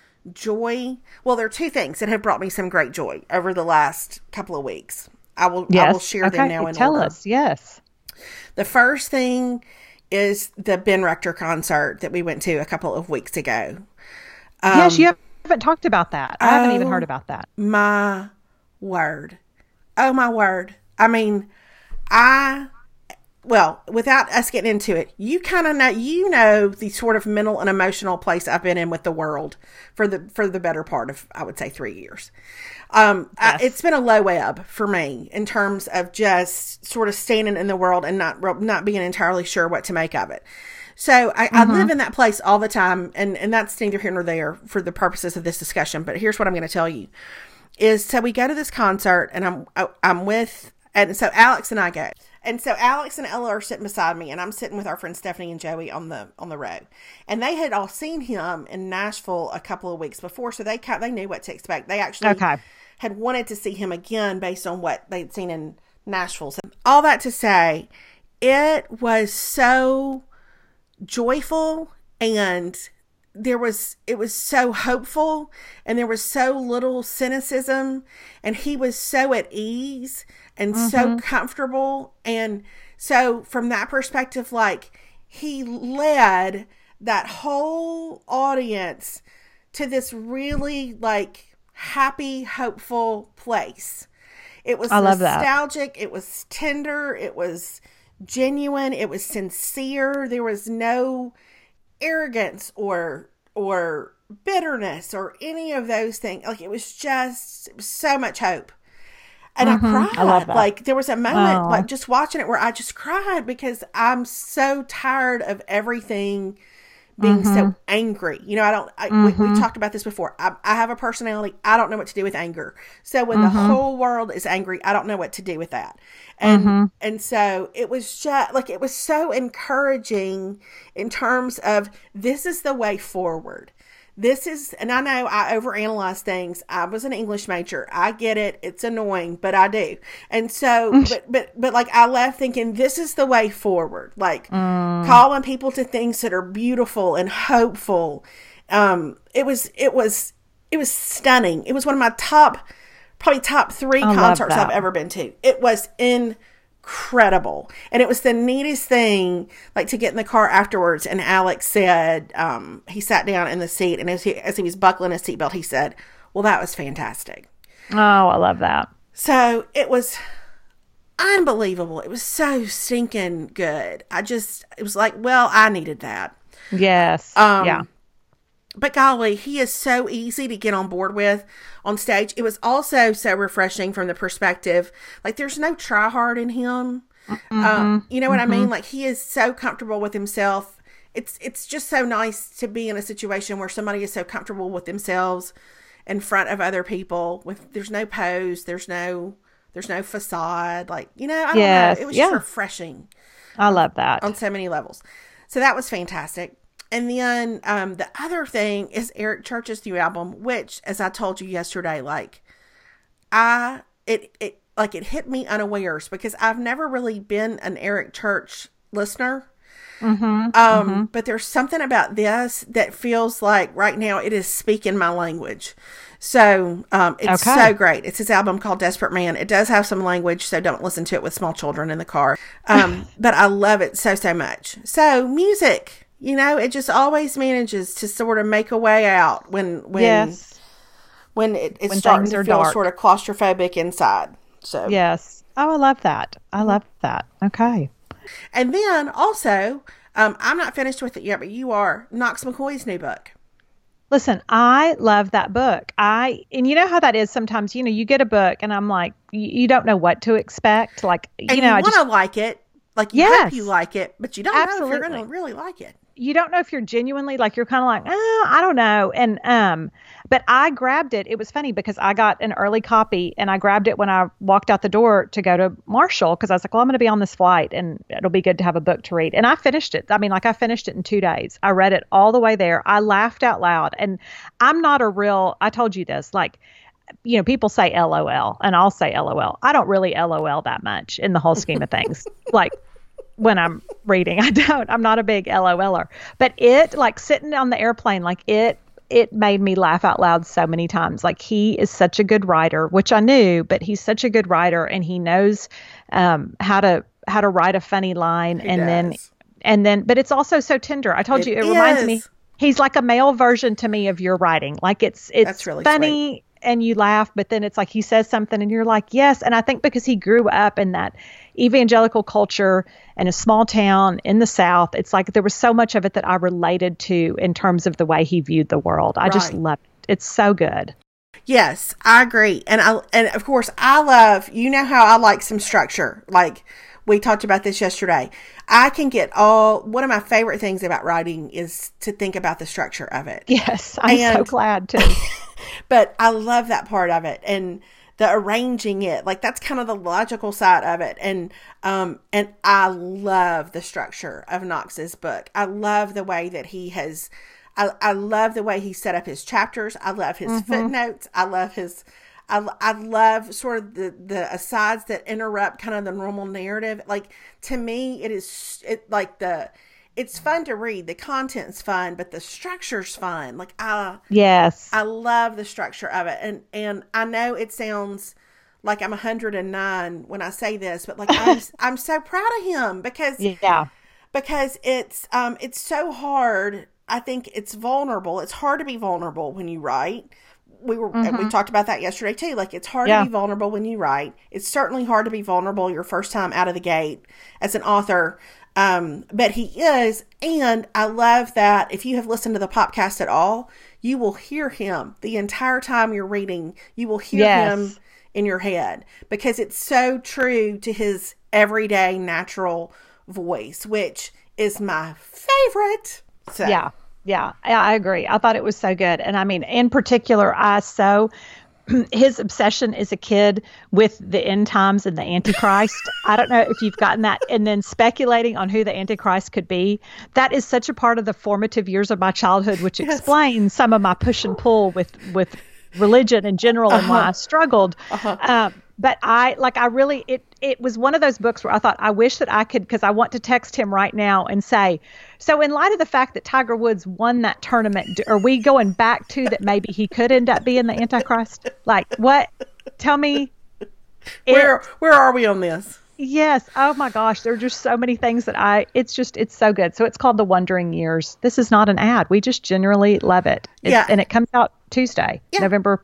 Speaker 1: joy. Well, there are two things that have brought me some great joy over the last couple of weeks. I will,
Speaker 2: yes.
Speaker 1: I will share
Speaker 2: okay.
Speaker 1: them now in
Speaker 2: Tell
Speaker 1: order.
Speaker 2: us, yes.
Speaker 1: The first thing is the Ben Rector concert that we went to a couple of weeks ago.
Speaker 2: Um, yes, you haven't talked about that. I
Speaker 1: oh,
Speaker 2: haven't even heard about that.
Speaker 1: My word. Oh, my word. I mean, I, well, without us getting into it, you kind of know, you know, the sort of mental and emotional place I've been in with the world for the, for the better part of, I would say, three years. Um,
Speaker 2: yes.
Speaker 1: I, it's been a low ebb for me in terms of just sort of standing in the world and not, not being entirely sure what to make of it. So I, mm-hmm. I live in that place all the time, and, and that's neither here nor there for the purposes of this discussion. But here's what I'm going to tell you. Is so we go to this concert and I'm I'm with and so Alex and I go and so Alex and Ella are sitting beside me and I'm sitting with our friends Stephanie and Joey on the on the road, and they had all seen him in Nashville a couple of weeks before, so they they knew what to expect. They actually
Speaker 2: okay.
Speaker 1: had wanted to see him again based on what they'd seen in Nashville. So all that to say, it was so joyful and. There was, it was so hopeful and there was so little cynicism and he was so at ease and mm-hmm. so comfortable. And so from that perspective, like he led that whole audience to this really like happy, hopeful place. It was
Speaker 2: I love
Speaker 1: nostalgic.
Speaker 2: That.
Speaker 1: It was tender. It was genuine. It was sincere. There was no arrogance or or bitterness or any of those things. Like it was just it was so much hope. And
Speaker 2: Mm-hmm.
Speaker 1: I cried.
Speaker 2: I love that.
Speaker 1: Like there was a moment
Speaker 2: Oh.
Speaker 1: like just watching it where I just cried because I'm so tired of everything being
Speaker 2: Mm-hmm.
Speaker 1: so angry. You know, I don't, I,
Speaker 2: Mm-hmm.
Speaker 1: we, we've talked about this before. I, I have a personality. I don't know what to do with anger. So when
Speaker 2: Mm-hmm.
Speaker 1: the whole world is angry, I don't know what to do with that. And,
Speaker 2: Mm-hmm.
Speaker 1: and so it was just like, it was so encouraging in terms of this is the way forward. This is, and I know I overanalyze things. I was an English major. I get it. It's annoying, but I do. And so, but, but, but like I left thinking this is the way forward. Like
Speaker 2: Mm.
Speaker 1: calling people to things that are beautiful and hopeful. Um, it was, it was, it was stunning. It was one of my top, probably top three
Speaker 2: I love
Speaker 1: concerts I've
Speaker 2: that.
Speaker 1: ever been to. It was in incredible. And it was the neatest thing, like to get in the car afterwards. And Alex said, um, he sat down in the seat and as he, as he was buckling his seatbelt, he said, well, that was fantastic.
Speaker 2: Oh, I love that.
Speaker 1: So it was unbelievable. It was so stinking good. I just, it was like, well, I needed that.
Speaker 2: Yes.
Speaker 1: Um,
Speaker 2: yeah.
Speaker 1: But golly, he is so easy to get on board with on stage. It was also so refreshing from the perspective, like there's no try hard in him.
Speaker 2: Mm-hmm.
Speaker 1: Um, you know what
Speaker 2: mm-hmm.
Speaker 1: I mean? Like he is so comfortable with himself. It's, it's just so nice to be in a situation where somebody is so comfortable with themselves in front of other people with, there's no pose. There's no, there's no facade. Like, you know, I don't
Speaker 2: Yes,
Speaker 1: know. It was
Speaker 2: yeah.
Speaker 1: just refreshing
Speaker 2: I love that.
Speaker 1: on so many levels. So that was fantastic. And then um, the other thing is Eric Church's new album, which, as I told you yesterday, like I it it like it hit me unawares because I've never really been an Eric Church listener.
Speaker 2: Mm-hmm.
Speaker 1: Um,
Speaker 2: mm-hmm.
Speaker 1: But there's something about this that feels like right now it is speaking my language. So um, it's
Speaker 2: Okay.
Speaker 1: so great. It's his album called Desperate Man. It does have some language, so don't listen to it with small children in the car. Um, but I love it so, so much. So music, you know, it just always manages to sort of make a way out when when
Speaker 2: Yes.
Speaker 1: when it, it's
Speaker 2: When
Speaker 1: starting
Speaker 2: things
Speaker 1: to
Speaker 2: are
Speaker 1: feel
Speaker 2: dark.
Speaker 1: sort of claustrophobic inside. So
Speaker 2: Yes. Oh, I love that. I love that. Okay.
Speaker 1: And then also, um, I'm not finished with it yet, but you are. Knox McCoy's new book.
Speaker 2: Listen, I love that book. I and you know how that is sometimes, you know, you get a book and I'm like, you, you don't know what to expect. Like, you
Speaker 1: And
Speaker 2: know,
Speaker 1: you
Speaker 2: I
Speaker 1: want
Speaker 2: just
Speaker 1: to like it. Like, you
Speaker 2: Yes.
Speaker 1: hope you like it, but you don't know if you're
Speaker 2: Absolutely.
Speaker 1: going to really like it.
Speaker 2: you don't know if you're genuinely like you're kind of like, oh, I don't know. And um, but I grabbed it. It was funny because I got an early copy and I grabbed it when I walked out the door to go to Marshall because I was like, well, I'm going to be on this flight and it'll be good to have a book to read. And I finished it. I mean, like I finished it in two days. I read it all the way there. I laughed out loud. And I'm not a real. I told you this, like. You know, people say L O L and I'll say L O L. I don't really L O L that much in the whole scheme of things. Like when I'm reading, I don't, I'm not a big LOLer, but it like sitting on the airplane, like it, it made me laugh out loud so many times. Like he is such a good writer, which I knew, but he's such a good writer and he knows um, how to, how to write a funny line.
Speaker 1: He
Speaker 2: and
Speaker 1: does.
Speaker 2: then, and then, but it's also so tender. I told
Speaker 1: It
Speaker 2: you, it reminds me,
Speaker 1: is.
Speaker 2: he's like a male version to me of your writing. Like it's, it's
Speaker 1: That's really
Speaker 2: funny. And you laugh, but then it's like he says something and you're like, yes. And I think because he grew up in that evangelical culture in a small town in the South, it's like there was so much of it that I related to in terms of the way he viewed the world. I just
Speaker 1: Right.
Speaker 2: love it. It's so good.
Speaker 1: Yes, I agree. And I and of course I love, you know how I like some structure. Like we talked about this yesterday. I can get all, one of my favorite things about writing is to think about the structure of it.
Speaker 2: Yes, I'm so
Speaker 1: And-
Speaker 2: glad too.
Speaker 1: But I love that part of it and the arranging it. Like that's kind of the logical side of it. And um and I love the structure of Knox's book. I love the way that he has I, I love the way he set up his chapters. I love his
Speaker 2: Mm-hmm.
Speaker 1: footnotes. I love his I, I love sort of the, the asides that interrupt kind of the normal narrative. Like to me, it is it like the it's fun to read. The content's fun, but the structure's fun. Like I
Speaker 2: Yes.
Speaker 1: I love the structure of it. And, and I know it sounds like I'm one hundred nine when I say this, but like, I'm, I'm so proud of him because,
Speaker 2: yeah.
Speaker 1: because it's, um, it's so hard. I think it's vulnerable. It's hard to be vulnerable when you write. We were, and we talked about that yesterday too. Like it's hard
Speaker 2: Yeah.
Speaker 1: to be vulnerable when you write. It's certainly hard to be vulnerable your first time out of the gate as an author. Um, but he is, and I love that if you have listened to the podcast at all, you will hear him the entire time you're reading. You will hear
Speaker 2: Yes.
Speaker 1: him in your head because it's so true to his everyday natural voice, which is my favorite. So.
Speaker 2: Yeah. Yeah, I agree. I thought it was so good. And I mean, in particular, I so his obsession as a kid with the end times and the Antichrist. I don't know if you've gotten that. And then speculating on who the Antichrist could be. That is such a part of the formative years of my childhood, which yes. explains some of my push and pull with, with religion in general and uh-huh. why I struggled. Uh-huh. Um, but I, like, I really, it, it was one of those books where I thought, I wish that I could, because I want to text him right now and say, so in light of the fact that Tiger Woods won that tournament, are we going back to that maybe he could end up being the Antichrist? Like, what? Tell me.
Speaker 1: Where, it, where are we on this?
Speaker 2: Yes. Oh my gosh. There are just so many things that I, it's just, it's so good. So it's called The Wondering Years. This is not an ad. We just generally love it. It's,
Speaker 1: yeah.
Speaker 2: And it comes out Tuesday, yeah. November